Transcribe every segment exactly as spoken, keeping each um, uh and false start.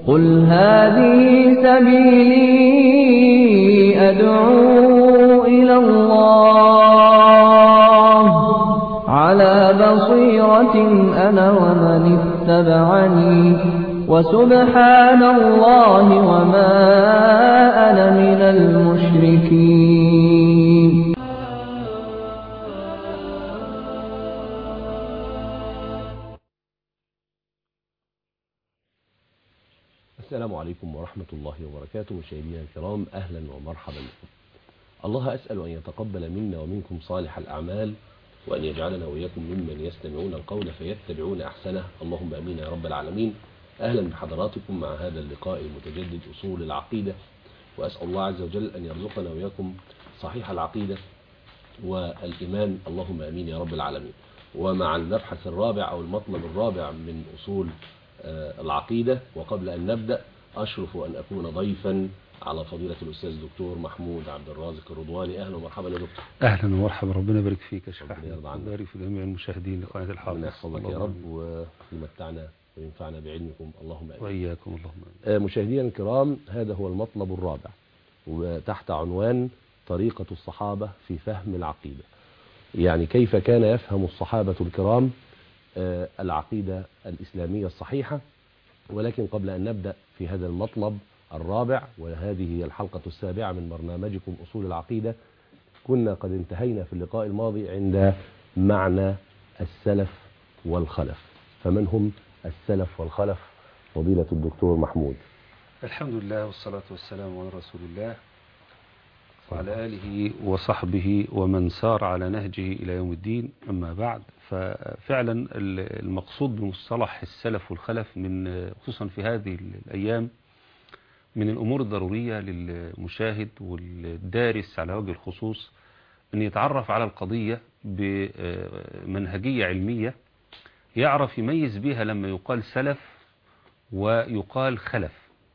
قل هذه سبيلي أدعو إلى الله على بصيرة أنا ومن اتبعني وسبحان الله وما أنا من المشركين. السلام عليكم ورحمة الله وبركاته. مشاهدينا الكرام، أهلا ومرحبا بكم. الله أسأل أن يتقبل منا ومنكم صالح الأعمال، وأن يجعلنا وإياكم ممن يستمعون القول فيتبعون أحسنه، اللهم أمين يا رب العالمين. أهلا بحضراتكم مع هذا اللقاء المتجدد أصول العقيدة، وأسأل الله عز وجل أن يرزقنا وإياكم صحيح العقيدة والإيمان، اللهم أمين يا رب العالمين. ومع المبحث الرابع أو المطلب الرابع من أصول العقيدة، وقبل أن نبدأ أشرف أن أكون ضيفا على فضيلة الأستاذ الدكتور محمود عبد الرازق الرضواني. أهلا ومرحبا يا دكتور. أهلا ومرحبا، ربنا يبارك فيك يا شيخ أحمد، ويبارك في جميع المشاهدين لقناة الحافظ. ربنا يحفظك يا رب ويمتعنا وينفعنا بعلمكم، اللهم آمين. وإياكم اللهم آمين. مشاهدينا الكرام، هذا هو المطلب الرابع، وتحت عنوان طريقة الصحابة في فهم العقيدة. يعني كيف كان يفهم الصحابة الكرام العقيدة الإسلامية الصحيحة. ولكن قبل أن نبدأ في هذا المطلب الرابع، وهذه هي الحلقة السابعة من برنامجكم أصول العقيدة، كنا قد انتهينا في اللقاء الماضي عند معنى السلف والخلف. فمن هم السلف والخلف فضيلة الدكتور محمود؟ الحمد لله والصلاة والسلام على رسول الله وعلى آله وصحبه ومن سار على نهجه إلى يوم الدين، أما بعد. ففعلا المقصود بمصطلح السلف والخلف، من خصوصا في هذه الأيام، من الأمور الضرورية للمشاهد والدارس على وجه الخصوص أن يتعرف على القضية بمنهجية علمية يعرف يميز بها لما يقال سلف ويقال خلف.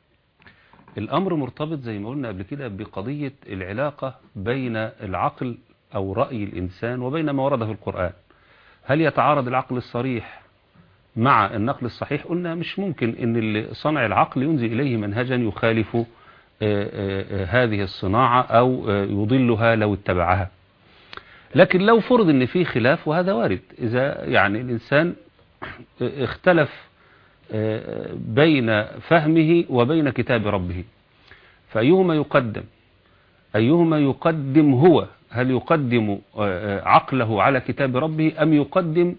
الأمر مرتبط زي ما قلنا قبل كده بقضية العلاقة بين العقل أو رأي الإنسان وبين ما ورد في القرآن. هل يتعارض العقل الصريح مع النقل الصحيح؟ قلنا مش ممكن ان صنع العقل ينزل إليه منهجا يخالف هذه الصناعة أو يضلها لو اتبعها. لكن لو فرض ان في خلاف، وهذا وارد، إذا يعني الإنسان اختلف بين فهمه وبين كتاب ربه، فأيهما يقدم؟ أيهما يقدم هو؟ هل يقدم عقله على كتاب ربه أم يقدم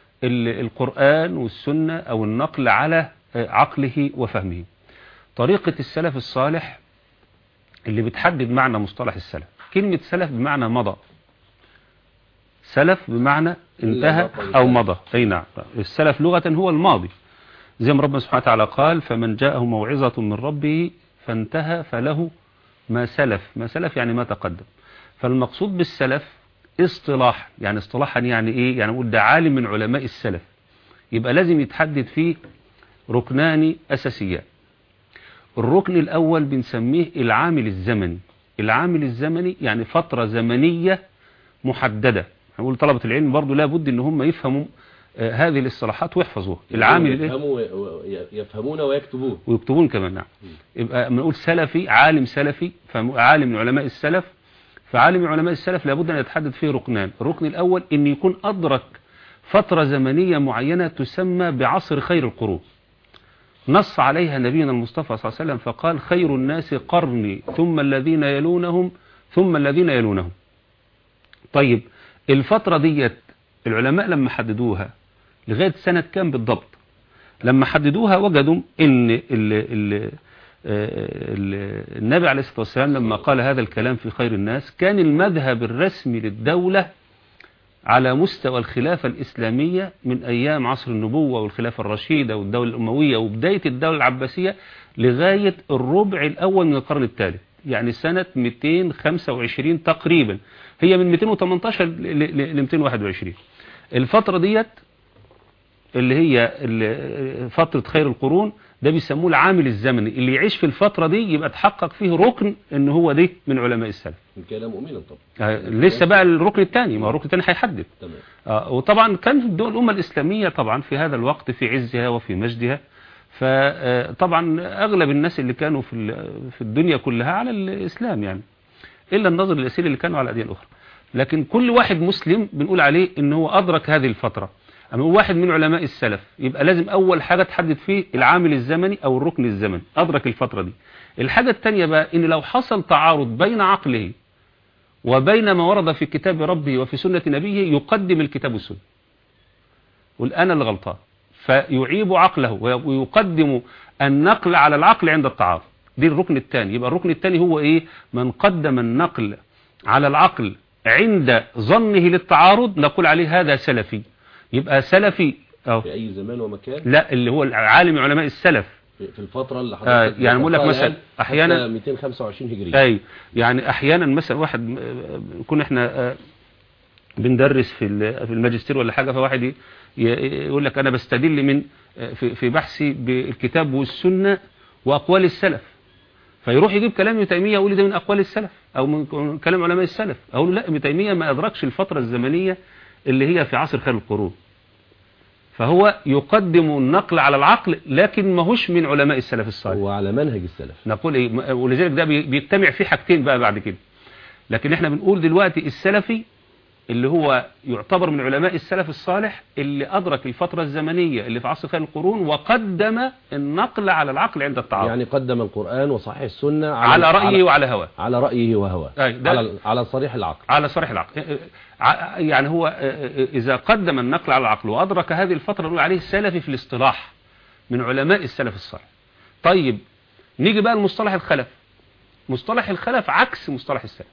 القرآن والسنة أو النقل على عقله وفهمه؟ طريقة السلف الصالح اللي بتحدد معنى مصطلح السلف. كلمة سلف بمعنى مضى، سلف بمعنى انتهى أو مضى. أي نعم، السلف لغة هو الماضي، زي ما ربنا سبحانه وتعالى قال: فمن جاءه موعظة من ربه فانتهى فله ما سلف. ما سلف يعني ما تقدم. فالمقصود بالسلف اصطلاح، يعني اصطلاحا يعني ايه؟ يعني نقول ده عالم من علماء السلف، يبقى لازم يتحدد فيه ركنان اساسيان. الركن الاول بنسميه العامل الزمني. العامل الزمني يعني فترة زمنية محددة. هنقول طلبة العلم برضو لابد ان هم يفهموا آه هذه الاصطلاحات ويحفظوها. العامل يفهموا يفهمون ويكتبون ويكتبون كمان. نعم. يبقى بنقول سلفي، عالم سلفي، عالم من علماء السلف. فعالم علماء السلف لابد أن يتحدد فيه ركنان. الركن الأول أن يكون أدرك فترة زمنية معينة تسمى بعصر خير القرون، نص عليها نبينا المصطفى صلى الله عليه وسلم فقال: خير الناس قرني ثم الذين يلونهم ثم الذين يلونهم. طيب الفترة ديت العلماء لما حددوها لغاية سنة كام بالضبط؟ لما حددوها وجدوا أن ال ال النبي عليه الصلاة والسلام لما قال هذا الكلام في خير الناس، كان المذهب الرسمي للدولة على مستوى الخلافة الإسلامية من أيام عصر النبوة والخلافة الرشيدة والدولة الأموية وبداية الدولة العباسية لغاية الربع الأول من القرن الثالث، يعني سنة مئتين وخمسة وعشرين تقريبا. هي من مئتين وثمانية عشر ل مئتين وواحد وعشرين. الفترة ديت اللي هي فترة خير القرون، ده بيسموه العامل الزمني. اللي يعيش في الفترة دي يبقى تحقق فيه ركن ان هو ده من علماء السلف. الكلام مؤمنا طبعا. آه لسه بقى الركن الثاني، ما هو الركن الثاني هيحدد. تمام. آه وطبعا كان في الدول الأمة الإسلامية طبعا في هذا الوقت في عزها وفي مجدها، فطبعا أغلب الناس اللي كانوا في في الدنيا كلها على الإسلام يعني، إلا النظر الأسير اللي كانوا على الأديان الأخرى. لكن كل واحد مسلم بنقول عليه إن هو أدرك هذه الفترة. أما واحد من علماء السلف يبقى لازم أول حاجة تحدد فيه العامل الزمني أو الركن الزمني، أدرك الفترة دي. الحاجة الثانية بقى إن لو حصل تعارض بين عقله وبين ما ورد في كتاب ربه وفي سنة نبيه يقدم الكتاب والسنة، يقول أنا اللي غلطان، فيعيب عقله ويقدم النقل على العقل عند التعارض. دي الركن الثاني. يبقى الركن الثاني هو إيه؟ من قدم النقل على العقل عند ظنه للتعارض نقول عليه هذا سلفي. يبقى سلفي أو في أي زمان ومكان؟ لا، اللي هو عالم علماء السلف في الفترة اللي حضرتك آه يعني بقول لك مثلا احيانا مئتين وخمسة وعشرين هجرية. اي يعني احيانا مثلا واحد كنا احنا بندرس في في الماجستير ولا حاجه، فواحد يقول لك انا بستدل من في في بحثي بالكتاب والسنه واقوال السلف، فيروح يجيب كلام ابن تيميه يقول لي ده من اقوال السلف او من كلام علماء السلف. اقول له لا، ابن تيميه ما ادركش الفتره الزمنيه اللي هي في عصر خير القرون، فهو يقدم النقل على العقل لكن ما هوش من علماء السلف الصالح، هو على منهج السلف. نقول ايه؟ ولذلك ده بيجتمع فيه حاجتين بقى بعد كده. لكن احنا بنقول دلوقتي السلفي اللي هو يعتبر من علماء السلف الصالح اللي أدرك الفترة الزمنية اللي في عصر خير القرون وقدم النقل على العقل عند التعارض، يعني قدم القرآن وصحيح السنة على, على رأيه على وعلى هواه، على رأيه وهواه، على على صريح العقل، على صريح العقل. يعني هو إذا قدم النقل على العقل وأدرك هذه الفترة نقول عليه سلفي في الاصطلاح من علماء السلف الصالح. طيب نيجي بقى لمصطلح الخلف. مصطلح الخلف عكس مصطلح السلف.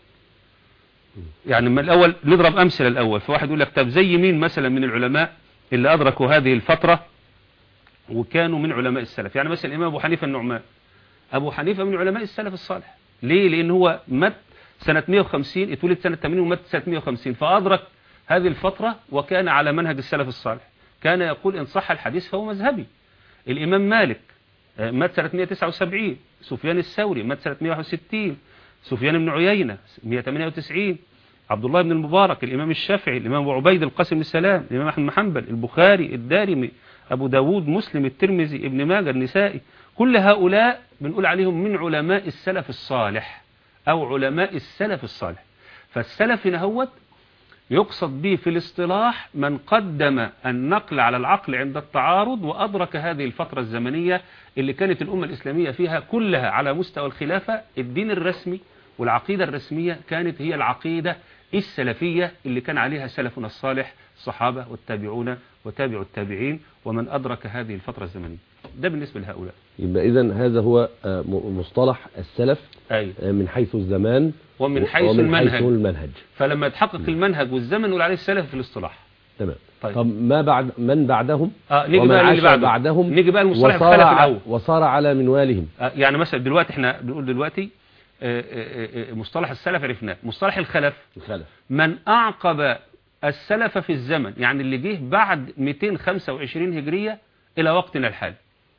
يعني من الأول نضرب أمثلة الأول. فواحد يقول لك طب زي مين مثلا من العلماء اللي أدركوا هذه الفترة وكانوا من علماء السلف؟ يعني مثلا الإمام أبو حنيفة النعمان. أبو حنيفة من علماء السلف الصالح. ليه؟ لأن هو مات سنة مئة وخمسين، اتولد سنة ثمانين ومات سنة مئة وخمسين، فأدرك هذه الفترة وكان على منهج السلف الصالح. كان يقول إن صح الحديث فهو مذهبي. الإمام مالك مات سنة مئة وتسعة وسبعين. سفيان الثوري مات سنة مئة وواحد وستين. سفيان بن عيينة مئة وثمانية وتسعين. عبد الله بن المبارك، الإمام الشافعي، الإمام أبو عبيد القاسم بن سلام، الإمام أحمد بن حنبل، البخاري، الدارمي، أبو داود، مسلم، الترمذي، ابن ماجه، النسائي. كل هؤلاء بنقول عليهم من علماء السلف الصالح أو علماء السلف الصالح. فالسلف نهوت يقصد به في الاصطلاح من قدم النقل على العقل عند التعارض وأدرك هذه الفترة الزمنية اللي كانت الأمة الإسلامية فيها كلها على مستوى الخلافة. الدين الرسمي والعقيدة الرسمية كانت هي العقيدة السلفية اللي كان عليها سلفنا الصالح، الصحابة والتابعون وتابع التابعين ومن أدرك هذه الفترة الزمنية. ده بالنسبة لهؤلاء. يبقى إذن هذا هو مصطلح السلف أي. من حيث الزمان ومن حيث, ومن المنهج. حيث المنهج. فلما يتحقق المنهج والزمن نقول عليه السلف في الاصطلاح. تمام. طيب. طب ما بعد من بعدهم آه نيجي ومن بقى عاش بعده. بعدهم نيجي بقى المصطلح وصار, الخلف الأول. وصار على منوالهم. آه يعني مثلا دلوقتي احنا بنقول دلوقتي آه آه آه مصطلح السلف عرفناه. مصطلح الخلف الخلف من أعقب السلف في الزمن، يعني اللي جه بعد مئتين وخمسة وعشرين هجرية إلى وقتنا الحالي،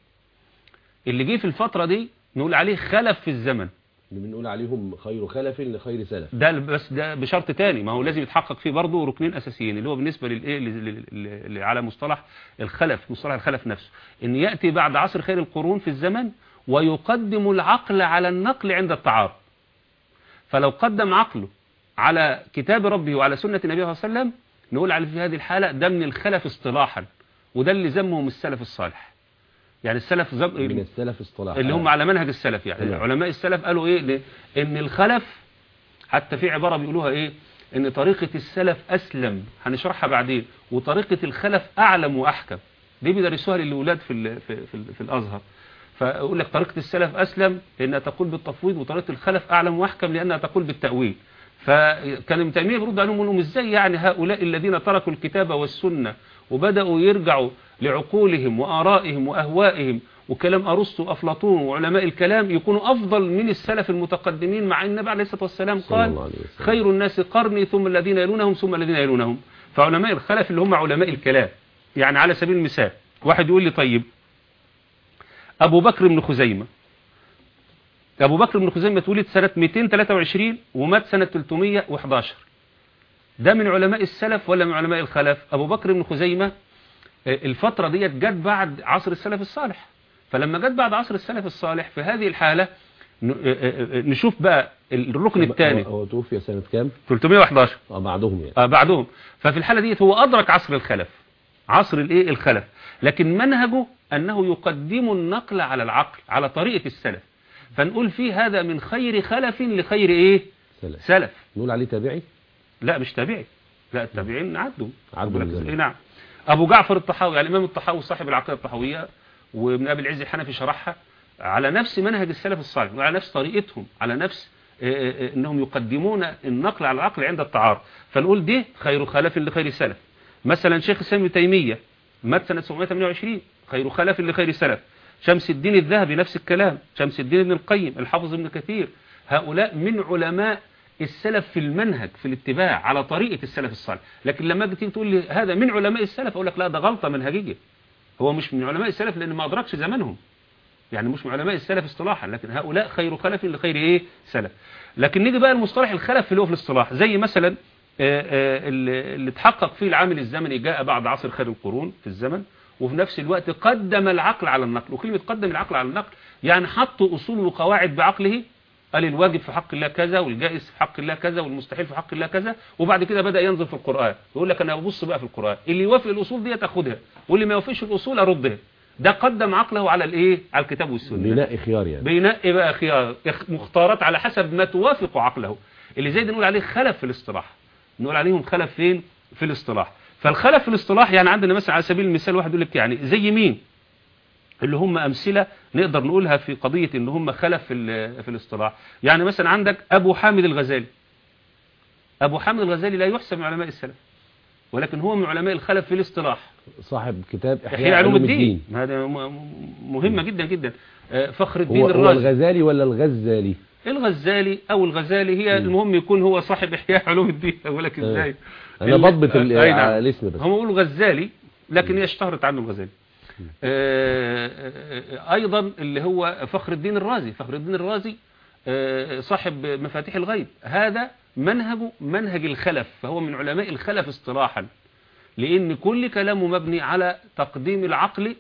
اللي جه في الفترة دي نقول عليه خلف في الزمن. بنقول عليهم خير خلف لخير سلف. ده بس ده بشرط تاني، ما هو لازم يتحقق فيه برضه ركنين أساسيين اللي هو بالنسبة للإيه على مصطلح الخلف، مصطلح الخلف نفسه، إن يأتي بعد عصر خير القرون في الزمن ويقدم العقل على النقل عند التعارض. فلو قدم عقله على كتاب ربه وعلى سنة النبي صلى الله عليه وسلم نقول عليه في هذه الحالة ده من الخلف اصطلاحا، وده اللي ذمهم السلف الصالح. يعني السلف زم... من السلف اصطلاحا اللي هم على منهج السلف. يعني نعم. علماء السلف قالوا ايه؟ ان الخلف حتى في عبارة بيقولوها ايه؟ ان طريقة السلف اسلم، هنشرحها بعدين، وطريقة الخلف اعلم واحكم. دي بيدرسوها للولاد في ال... في في, في الازهر. فاقول لك طريقة السلف اسلم لانها تقول بالتفويض، وطريقة الخلف اعلم واحكم لانها تقول بالتأويل. فكان ابن تيمية بيرد عليهم يقول لهم ازاي يعني هؤلاء الذين تركوا الكتاب والسنة وبدأوا يرجعوا لعقولهم وآرائهم وأهوائهم وكلام أرسطو وأفلاطون وعلماء الكلام يكونوا أفضل من السلف المتقدمين، مع أن النبي عليه الصلاة والسلام قال خير الناس قرني ثم الذين يلونهم ثم الذين يلونهم. فعلماء الخلف اللي هم علماء الكلام. يعني على سبيل المثال واحد يقول لي طيب أبو بكر بن خزيمة، أبو بكر بن خزيمة اتولد سنة مئتين وثلاثة وعشرين ومات سنة ثلاثمئة وأحد عشر، ده من علماء السلف ولا من علماء الخلف؟ أبو بكر بن خزيمة الفترة ديت جت بعد عصر السلف الصالح، فلما جت بعد عصر السلف الصالح في هذه الحالة نشوف بقى الركن الثاني. هو توفي سنة كام؟ ثلاثمائة وأحد عشر. اه بعدهم يعني. اه بعدهم. ففي الحالة دي هو أدرك عصر الخلف، عصر الايه الخلف، لكن منهجه أنه يقدم النقل على العقل على طريقة السلف. فنقول فيه هذا من خير خلف لخير ايه؟ سلف. سلف. نقول عليه تابعي؟ لا مش تابعي، لا التابعين عدوا. عدوا إيه نعم. أبو جعفر الطحاوي، يعني الإمام الطحاوي صاحب العقيدة الطحاوية، وابن أبي العز الحنفي شرحها على نفس منهج السلف الصالح وعلى نفس طريقتهم، على نفس انهم يقدمون النقل على العقل عند التعارض. فنقول ده خير خلف لخير سلف. مثلا شيخ الإسلام ابن تيمية مات سنة سبعمائة وثمانية وعشرين، خير خلف لخير سلف. شمس الدين الذهبي نفس الكلام، شمس الدين ابن القيم، الحافظ ابن كثير، هؤلاء من علماء السلف في المنهج في الاتباع على طريقة السلف الصالح. لكن لما تيجي تقول لي هذا من علماء السلف اقول لك لا، ده غلطة منهجية. هو مش من علماء السلف لأن ما أدركش زمانهم، يعني مش من علماء السلف اصطلاحا، لكن هؤلاء خير خلف لخير ايه سلف. لكن نيجي بقى المصطلح الخلف اللي هو في الاصطلاح، زي مثلا اللي اتحقق فيه العامل الزمني جاء بعد عصر خير القرون في الزمن، وفي نفس الوقت قدم العقل على النقل. وكلمة قدم العقل على النقل يعني حط أصول وقواعد بعقله، قال الواجب في حق الله كذا، والجائز في حق الله كذا، والمستحيل في حق الله كذا، وبعد كده بدأ ينظر في القرآن يقول لك أنا ببص بقى في القرآن، اللي يوافق الأصول دي تاخدها، واللي ما يوافقش الأصول أردها. ده قدم عقله على الايه؟ على الكتاب والسنه. بينقي خيار يعني. بينقي بقى خيار مختارات على حسب ما توافق عقله، اللي زي ده نقول عليه خلف في الاصطلاح. نقول عليهم خلف فين؟ في الاصطلاح. فالخلف في الاصطلاح يعني عندنا مثلا على سبيل المثال واحد يقول لك يعني زي مين؟ اللي هم امثله نقدر نقولها في قضيه ان هم خلف في في الاصطلاح. يعني مثلا عندك ابو حامد الغزالي. ابو حامد الغزالي لا يحسب من علماء السلف، ولكن هو من علماء الخلف في الاصطلاح. صاحب كتاب إحياء علوم الدين. هذا مهمة جدا جدا. فخر الدين هو الرازي. هو الغزالي ولا الغزالي؟ الغزالي أو الغزالي، هي م. المهم يكون هو صاحب إحياء علوم الدين. أقول لك إزاي؟ أنا بضبط الاسم بس. هم يقولوا غزالي لكن هي اشتهرت عنه الغزالي. أيضا اللي هو فخر الدين الرازي. فخر الدين الرازي صاحب مفاتيح الغيب. هذا منهجه منهج الخلف، فهو من علماء الخلف اصطلاحا، لأن كل كلامه مبني على تقديم العقل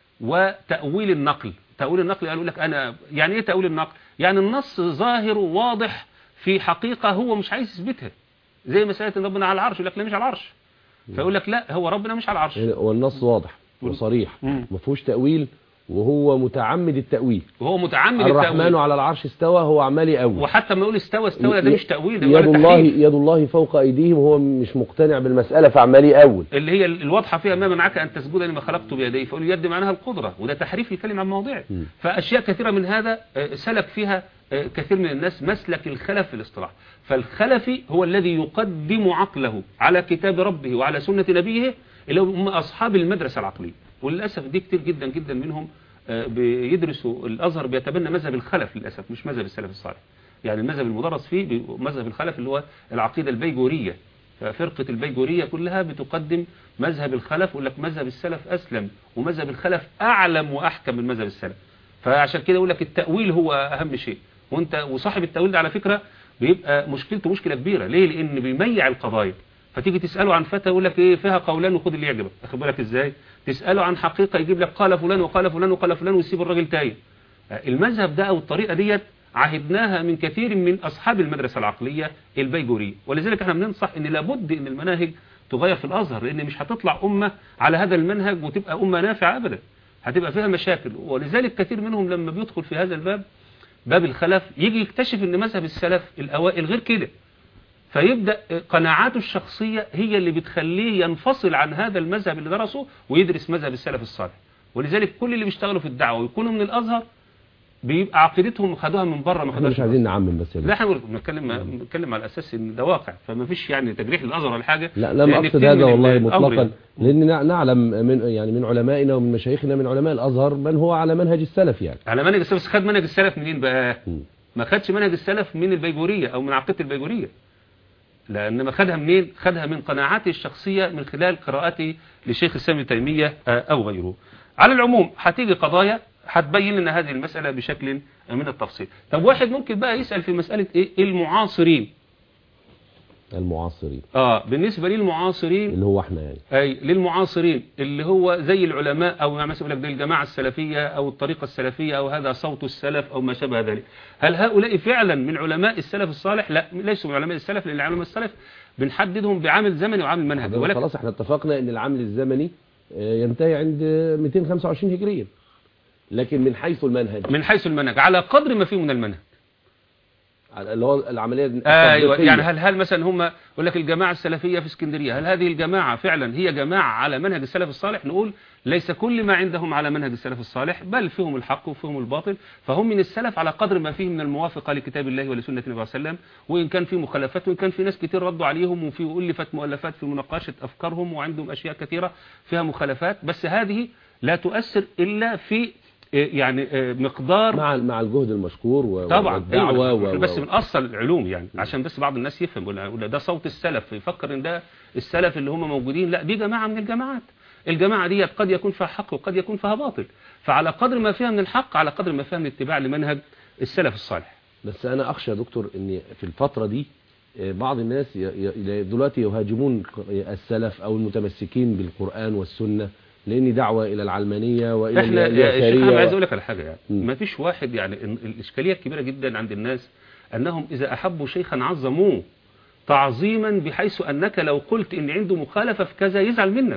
وتأويل النقل. تأويل النقل قالوا لك أنا يعني إيه تأويل النقل؟ يعني النص ظاهر واضح في حقيقة هو مش عايز يثبتها، زي مسألة إن ربنا على العرش، يقول لك لا مش على العرش، فيقول لك لا هو ربنا مش على العرش. والنص واضح وصريح ما فيهوش تأويل، وهو متعمد التأويل. وهو متعمد الرحمن التأويل. الرحمن على العرش استوى، هو عمال يأول. وحتى ما يقول استوى استوى ده مش تأويل، ده يد الله يد الله فوق أيديهم، وهو مش مقتنع بالمسألة فعمال يأول. اللي هي الواضحة فيها ما منعك أن تسجد لما خلقت بيدي، فقول يد معناها القدرة، وده تحريف الكلمة عن مواضعه. فأشياء كثيرة من هذا سلك فيها كثير من الناس مسلك الخلف في الاصطلاح. فالخلفي هو الذي يقدم عقله على كتاب ربه وعلى سنة نبيه، اللي هم أصحاب المدرسة العقلية. وللأسف دي كتير جدا جدا منهم بيدرسوا الأزهر بيتبنى مذهب الخلف للأسف، مش مذهب السلف الصالح. يعني المذهب المدرس فيه مذهب الخلف اللي هو العقيدة البيجورية. فرقة البيجورية كلها بتقدم مذهب الخلف، ويقول لك مذهب السلف أسلم ومذهب الخلف أعلم وأحكم من مذهب السلف. فعشان كده يقول لك التأويل هو أهم شيء. وانت وصاحب التأويل ده على فكرة بيبقى مشكلته مشكلة كبيرة. ليه؟ لأن بيميع القضايا. فتيجي تسأله عن فتى يقول لك ايه فيها قولان وخد اللي يعجبك. اخد بالك ازاي؟ تسأله عن حقيقة يجيب لك قال فلان وقال فلان وقال فلان ويسيب الراجل تايه. المذهب ده او الطريقة ديت عهدناها من كثير من اصحاب المدرسة العقلية البيجورية. ولذلك احنا بننصح ان لابد ان المناهج تغير في الازهر، لان مش هتطلع امة على هذا المنهج وتبقى امة نافعة ابدا، هتبقى فيها مشاكل. ولذلك كثير منهم لما بيدخل في هذا الباب باب الخلف يجي يكتشف ان مذهب السلف الاوائل غير كده، فيبدأ قناعاته الشخصية هي اللي بتخليه ينفصل عن هذا المذهب اللي درسه ويدرس مذهب السلف الصالح. ولذلك كل اللي بيشتغلوا في الدعوة ويكونوا من الأزهر بيبقى عقيدتهم خدوها من بره. ما احنا مش عايزين نعمم بس. لا احنا بنتكلم بنتكلم على اساس ان ده واقع، فما فيش يعني تجريح للازهر ولا حاجه. لا لا، ما اقصد هذا والله مطلقا، لان نعلم من يعني من علمائنا ومن مشايخنا من علماء الازهر من هو على منهج السلف. يعني على منهج السلف. خد منهج السلف منين بقى؟ م. ما خدش منهج السلف من البيجوريه او من عقيده البيجوريه، لأنما خدها منين؟ خدها من قناعاته الشخصية من خلال قراءته لشيخ الإسلام ابن تيمية أو غيره. على العموم هتيجي قضايا هتبين لنا هذه المسألة بشكل من التفصيل. طب واحد ممكن بقى يسأل في مسألة إيه؟ المعاصرين. المعاصرين اه بالنسبة للمعاصرين اللي هو احنا يعني أي للمعاصرين اللي هو زي العلماء أو مثلا يقول لك الجماعة السلفية أو الطريقة السلفية أو هذا صوت السلف أو ما شابه ذلك. هل هؤلاء فعلا من علماء السلف الصالح؟ لا، ليسوا من علماء السلف، لأن علماء السلف بنحددهم بعامل زمني وعامل منهجي. ولكن خلاص احنا اتفقنا ان العامل الزمني ينتهي عند مئتين وخمسة وعشرين هجريا، لكن من حيث المنهج من حيث المنهج على قدر ما فيه من المنهج اللي هو العملية ايوه. يعني هل هل مثلا هم يقول لك الجماعه السلفيه في اسكندريه، هل هذه الجماعه فعلا هي جماعه على منهج السلف الصالح؟ نقول ليس كل ما عندهم على منهج السلف الصالح، بل فيهم الحق وفيهم الباطل، فهم من السلف على قدر ما فيه من الموافقه لكتاب الله ولسنه النبي صلى الله عليه وسلم، وان كان في مخالفات وان كان في ناس كتير ردوا عليهم وفي الفت مؤلفات في مناقشه افكارهم وعندهم اشياء كثيره فيها مخالفات، بس هذه لا تؤثر الا في يعني مقدار مع مع الجهد المشكور و... طبعا والدعوه أيوة. و... بس من اصل العلوم يعني م. عشان بس بعض الناس يفهم يقول ده صوت السلف، يفكر ان ده السلف اللي هم موجودين، لا دي جماعه من الجماعات. الجماعه دي قد يكون فيها حق وقد يكون فيها باطل، فعلى قدر ما فيها من الحق على قدر ما فيها من اتباع لمنهج السلف الصالح. بس انا اخشى يا دكتور ان في الفتره دي بعض الناس دلوقتي يهاجمون السلف او المتمسكين بالقران والسنه، لأن دعوة إلى العلمانية وإلى احنا يا شيخ انا عايز اقول لك على حاجه يعني م. ما فيش واحد يعني الاشكاليه الكبيره جدا عند الناس انهم اذا احبوا شيخا عظموه تعظيما بحيث انك لو قلت ان عنده مخالفه في كذا يزعل منك،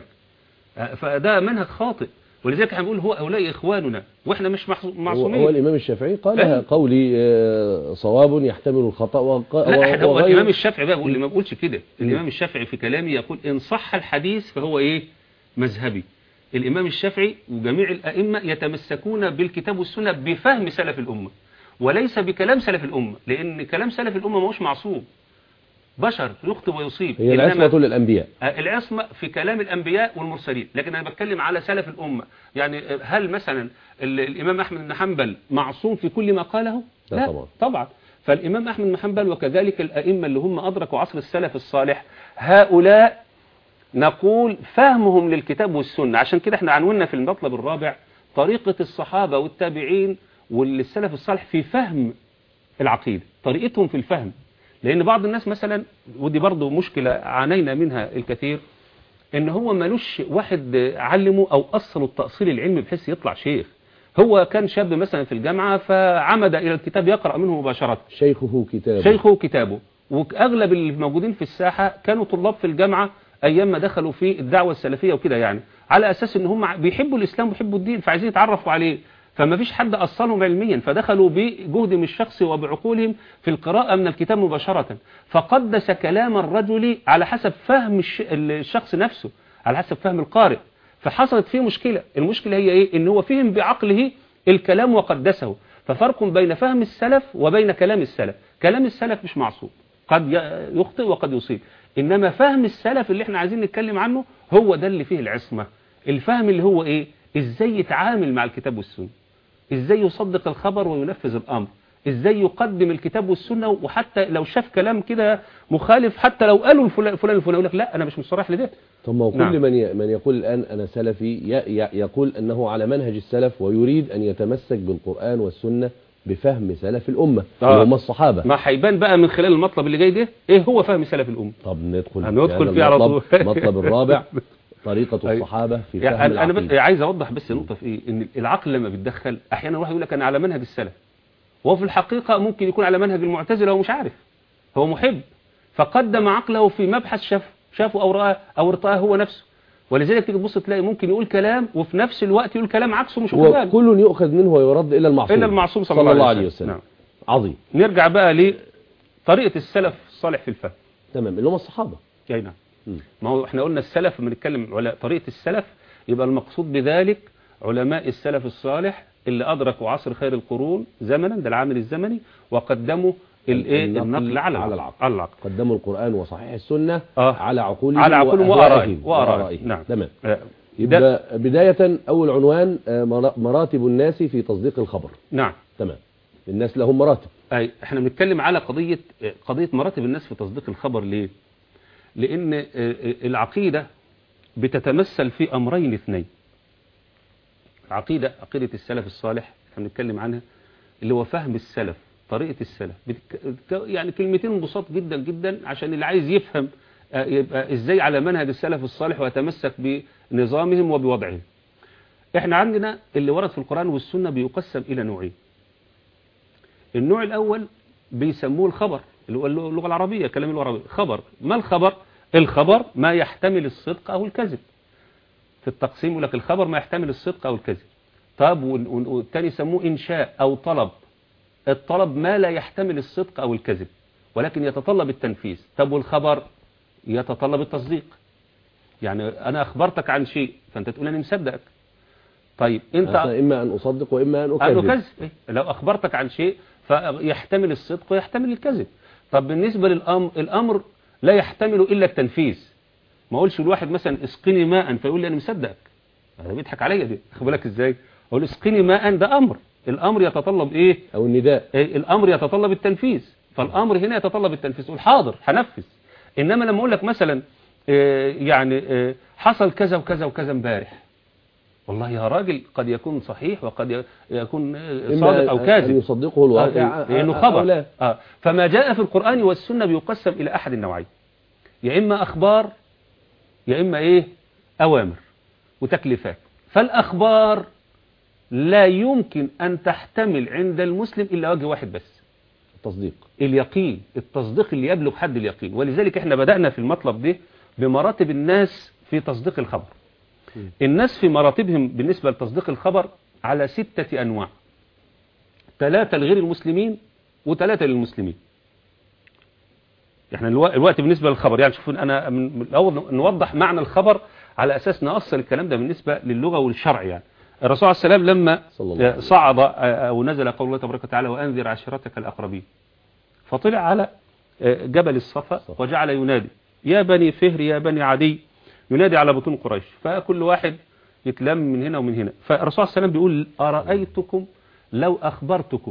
فده منهج خاطئ. ولذلك احنا بنقول هو هؤلاء اخواننا واحنا مش معصومين. هو الامام الشافعي قالها قولي صواب يحتمل الخطا وق... لا هو الامام الشافعي بقى بيقول لي ما بقولش كده. الامام الشافعي في كلامه يقول ان صح الحديث فهو ايه مذهبي. الإمام الشافعي وجميع الأئمة يتمسكون بالكتاب والسنة بفهم سلف الأمة وليس بكلام سلف الأمة، لأن كلام سلف الأمة ما هوش معصوم، بشر يخطئ ويصيب. هي العصمة للأنبياء، العصمة في كلام الأنبياء والمرسلين، لكن أنا بتكلم على سلف الأمة. يعني هل مثلا الإمام أحمد بن حنبل معصوم في كل ما قاله؟ لا, لا طبعا. طبعا. فالإمام أحمد بن حنبل وكذلك الأئمة اللي هم أدركوا عصر السلف الصالح هؤلاء نقول فهمهم للكتاب والسنة. عشان كده احنا عنونا في المطلب الرابع طريقة الصحابة والتابعين والسلف الصالح في فهم العقيدة، طريقتهم في الفهم. لأن بعض الناس مثلا، ودي برضو مشكلة عانينا منها الكثير، ان هو مالوش واحد علمه او اصله التأصيل العلمي بحيث يطلع شيخ. هو كان شاب مثلا في الجامعة فعمد الى الكتاب يقرأ منه مباشرة، شيخه كتابه شيخه كتابه. واغلب الموجودين في الساحة كانوا طلاب في الجامعة ايام ما دخلوا في الدعوة السلفية وكده، يعني على اساس ان هم بيحبوا الاسلام وبيحبوا الدين فعايزين يتعرفوا عليه، فما فيش حد اصلهم علميا، فدخلوا بجهدهم الشخصي وبعقولهم في القراءة من الكتاب مباشرة، فقدس كلام الرجل على حسب فهم الشخص نفسه، على حسب فهم القارئ. فحصلت فيه مشكلة. المشكلة هي ايه؟ ان هو فهم بعقله الكلام وقدسه. ففرق بين فهم السلف وبين كلام السلف. كلام السلف مش معصوم، قد يخطئ وقد يصيب، إنما فهم السلف اللي احنا عايزين نتكلم عنه هو ده اللي فيه العصمة. الفهم اللي هو ايه؟ ازاي يتعامل مع الكتاب والسنة، ازاي يصدق الخبر وينفذ الامر، ازاي يقدم الكتاب والسنة، وحتى لو شاف كلام كده مخالف حتى لو قالوا فلان الفلاني يقول لك لا انا مش مصرح لده. طب ما كل نعم. من من يقول الان انا سلفي يقول انه على منهج السلف ويريد ان يتمسك بالقرآن والسنة بفهم سلف الأمة آه. اللي هم الصحابة. ما هيبان بقى من خلال المطلب اللي جاي ده ايه هو فهم سلف الأمة. طب ندخل هندخل فيه على طول. المطلب الرابع طريقة الصحابة في فهم يعني العقيدة. أنا عايز أوضح بس نقطة في إيه، إن العقل لما بيتدخل أحيانا واحد يقول لك أنا على منهج السلف، وفي الحقيقة ممكن يكون على منهج المعتزلة ومش عارف، هو محب فقدم عقله في مبحث شاف شافه أو رآه أو ارتآه هو نفسه. ولذلك تيجي تبص تلاقي ممكن يقول كلام وفي نفس الوقت يقول كلام عكسه مش واخد باله. وكل يؤخذ منه ويرد إلى المعصوم إلى المعصوم صلى, صلى الله عليه وسلم. نعم. عظيم. نرجع بقى لطريقة السلف الصالح في الفهم. تمام، اللي هم الصحابة. أي نعم. ما هو احنا قلنا السلف لما نتكلم على طريقة السلف يبقى المقصود بذلك علماء السلف الصالح اللي أدركوا عصر خير القرون زمنا، ده العامل الزمني، وقدموا الايه النقل على على العقل. على العقل. قدموا القرآن وصحيح السنة آه. على عقولهم على عقولهم وآرائهم وآرائهم. نعم. تمام. آه. يبقى بداية أول عنوان مراتب الناس في تصديق الخبر. نعم. تمام. الناس لهم مراتب. أي احنا بنتكلم على قضية قضية مراتب الناس في تصديق الخبر. ليه؟ لأن العقيدة بتتمثل في أمرين اثنين. عقيدة عقيدة السلف الصالح احنا بنتكلم عنها اللي هو فهم السلف طريقة السلف، يعني كلمتين بساط جدا جدا عشان اللي عايز يفهم يبقى ازاي على منهج السلف الصالح ويتمسك بنظامهم وبوضعهم. احنا عندنا اللي ورد في القرآن والسنة بيقسم الى نوعين. النوع الاول بيسموه الخبر، اللي هو اللغة العربية، كلام اللغة العربية. خبر، ما الخبر؟ الخبر ما يحتمل الصدق او الكذب. في التقسيم يقول لك الخبر ما يحتمل الصدق او الكذب. طب والثاني يسموه انشاء او طلب. الطلب ما لا يحتمل الصدق او الكذب ولكن يتطلب التنفيذ. طب والخبر يتطلب التصديق. يعني انا اخبرتك عن شيء فانت تقول انا مصدقك. طيب انت اما ان اصدق واما ان اكذب. أن أكذب. إيه؟ لو اخبرتك عن شيء فيحتمل الصدق ويحتمل الكذب. طب بالنسبة للامر، الامر لا يحتمل الا التنفيذ. ما اقولش الواحد مثلا اسقني ماء فيقول لي انا مصدقك، انا بيضحك عليا دي، خد بالك ازاي؟ اقول اسقني ماء، ده امر، الامر يتطلب ايه؟ او النداء. إيه؟ الامر يتطلب التنفيذ، فالامر هنا يتطلب التنفيذ. تقول حاضر هنفذ. انما لما اقول لك مثلا إيه يعني إيه حصل كذا وكذا وكذا امبارح، والله يا راجل قد يكون صحيح وقد يكون صادق او كاذب، أن يصدقه الواقع لانه خبر. آه. فما جاء في القرآن والسنة بيقسم الى احد النوعين، يا اما اخبار يا اما ايه اوامر وتكليفات. فالاخبار لا يمكن ان تحتمل عند المسلم الا وجه واحد بس، التصديق، اليقين، التصديق اللي يبلغ حد اليقين. ولذلك احنا بدأنا في المطلب ده بمراتب الناس في تصديق الخبر. الناس في مراتبهم بالنسبة لتصديق الخبر على ستة أنواع، ثلاثة لغير المسلمين وثلاثة للمسلمين. احنا الوقت بالنسبة للخبر يعني شوفوا، أنا من الأول نوضح معنى الخبر على أساس نأصل الكلام ده بالنسبة للغة والشرع. يعني الرسول عليه السلام لما صعد أو نزل قول الله تبارك وتعالى وأنذر عشيرتك الأقربين، فطلع على جبل الصفا وجعل ينادي يا بني فهر يا بني عدي، ينادي على بطون قريش، فكل واحد يتلم من هنا ومن هنا. فالرسول صلى الله عليه وسلم بيقول أرأيتكم لو أخبرتكم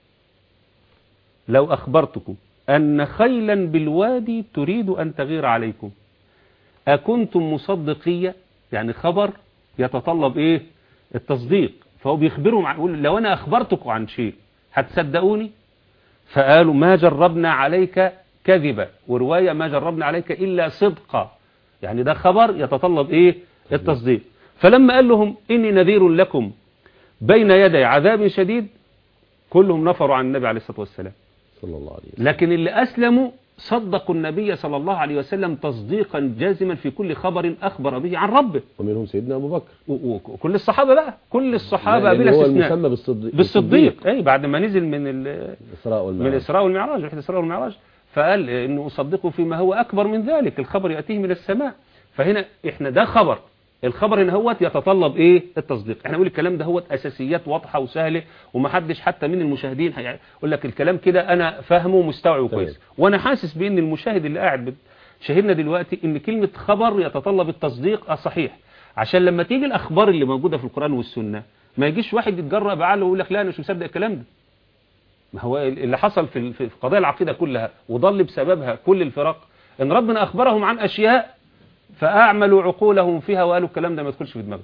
لو أخبرتكم أن خيلا بالوادي تريد أن تغير عليكم أكنتم مصدقية؟ يعني خبر يتطلب إيه؟ التصديق. فهو بيخبرهم، يقول لو أنا أخبرتكم عن شيء هتصدقوني؟ فقالوا ما جربنا عليك كذبا، ورواية ما جربنا عليك إلا صدقا. يعني ده خبر يتطلب إيه؟ التصديق. فلما قال لهم إني نذير لكم بين يدي عذاب شديد، كلهم نفروا عن النبي عليه الصلاة والسلام صلى الله عليه وسلم. لكن اللي أسلموا صدقوا النبي صلى الله عليه وسلم تصديقا جازما في كل خبر أخبر به عن ربه، ومنهم سيدنا أبو بكر وكل الصحابة بقى، كل الصحابة بلا استثناء. استثناء هو المسمى بالصديق, بالصديق. أي بعد ما نزل من الإسراء والمعراج، من الإسراء والمعراج، رحلة الإسراء والمعراج، فقال إنه أصدقه فيما هو أكبر من ذلك، الخبر يأتيه من السماء. فهنا إحنا ده خبر، الخبر هنا هو يتطلب إيه؟ التصديق. إحنا نقول الكلام ده هو أساسيات واضحة وسهلة، ومحدش حتى من المشاهدين هيقول لك الكلام كده أنا فاهمه ومستوعبه كويس. وأنا حاسس بأن المشاهد اللي قاعد شاهدنا دلوقتي إن كلمة خبر يتطلب التصديق الصحيح، عشان لما تيجي الأخبار اللي موجودة في القرآن والسنة ما يجيش واحد يتجرأ بعقله ويقول لك لا أنا مش مصدق الكلام ده. ما هو اللي حصل في في قضايا العقيدة كلها وضل بسببها كل الفرق، إن ربنا أخبرهم عن أشياء فأعملوا عقولهم فيها وقالوا الكلام ده ما يدخلش في دماغهم،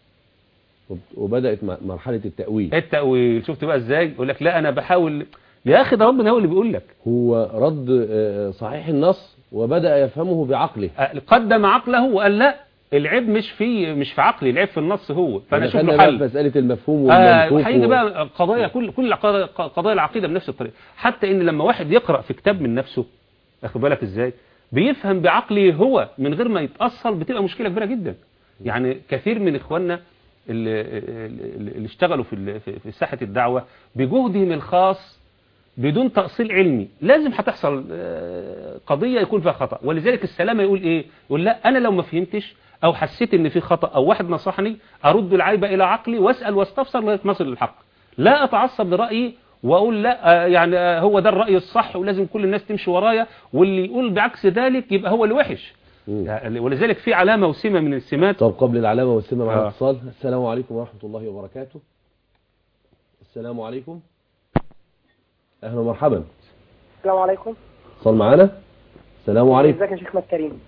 وبدأت مرحلة التأويل. التأويل شفت بقى ازاي؟ يقول لك لا انا بحاول، يا اخي ده ربنا هو اللي بيقول لك. هو رد صحيح النص وبدأ يفهمه بعقله، قدم عقله وقال لا العيب مش في مش في عقلي، العيب في النص هو، فانا اشوف له حل. مسألة المفهوم والمنطوق. هيجي بقى قضايا كل كل قضايا العقيدة بنفس الطريقة، حتى ان لما واحد يقرأ في كتاب من نفسه، اخد بالك ازاي؟ بيفهم بعقله هو من غير ما يتأصل، بتبقى مشكلة كبيرة جدا. يعني كثير من اخواننا اللي, اللي اشتغلوا في في ساحة الدعوة بجهدهم الخاص بدون تأصيل علمي، لازم هتحصل قضية يكون فيها خطأ. ولذلك السلامة يقول ايه؟ يقول لا انا لو ما فهمتش او حسيت ان في خطأ او واحد نصحني ارد العيب الى عقلي واسأل واستفسر لغاية ما اصل للحق، لا اتعصب لرأيي واقول لا يعني هو ده الرأي الصح ولازم كل الناس تمشي ورايا، واللي يقول بعكس ذلك يبقى هو اللي وحش. يعني ولذلك في علامة وسمة من السمات. طب قبل العلامة والسمة مع الاتصال. السلام عليكم ورحمة الله وبركاته. السلام عليكم، اهلا ومرحبا. السلام عليكم. اتصال معانا. السلام عليكم. ازيك يا شيخ أحمد كريم؟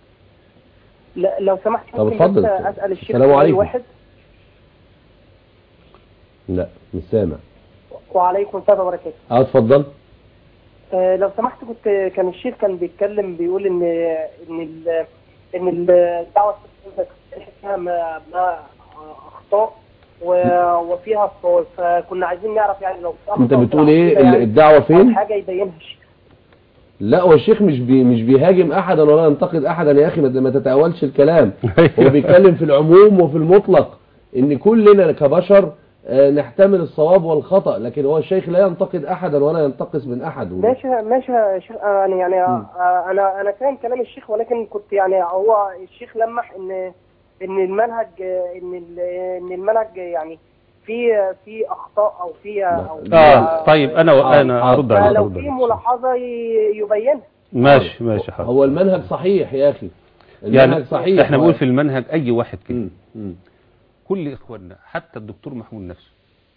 لو سمحت طب اتفضل. اسال الشيخ السلام عليكم. واحد. لا مش سامع. وعليكم السلام وبركاته. اه اتفضل. آه لو سمحت، كنت كان الشيخ كان بيتكلم بيقول ان ان ال ان الدعوه فيها ما ما اخطاء وفيها صواب، فكنا عايزين نعرف يعني لو انت بتقول ايه يعني الدعوه فين؟ حاجه يبينها الشيخ. لا هو الشيخ مش بي مش بيهاجم احدا ولا ينتقد احدا يا اخي، ما تتأولش الكلام. هو بيتكلم في العموم وفي المطلق ان كلنا كبشر نحتمل الصواب والخطأ، لكن هو الشيخ لا ينتقد احدا ولا ينتقص من احد. ماشي ماشي يا شيخ، يعني يعني انا انا فاهم كلام الشيخ، ولكن كنت يعني هو الشيخ لمح ان ان المنهج ان ان المنهج يعني في في اخطاء او في او اه طيب انا انا ارد على لو في ملاحظه يبينها. ماشي ماشي حاضر. هو المنهج صحيح يا اخي، المنهج يعني صحيح. احنا بنقول في المنهج اي واحد كده، كل اخواننا حتى الدكتور محمود نفسه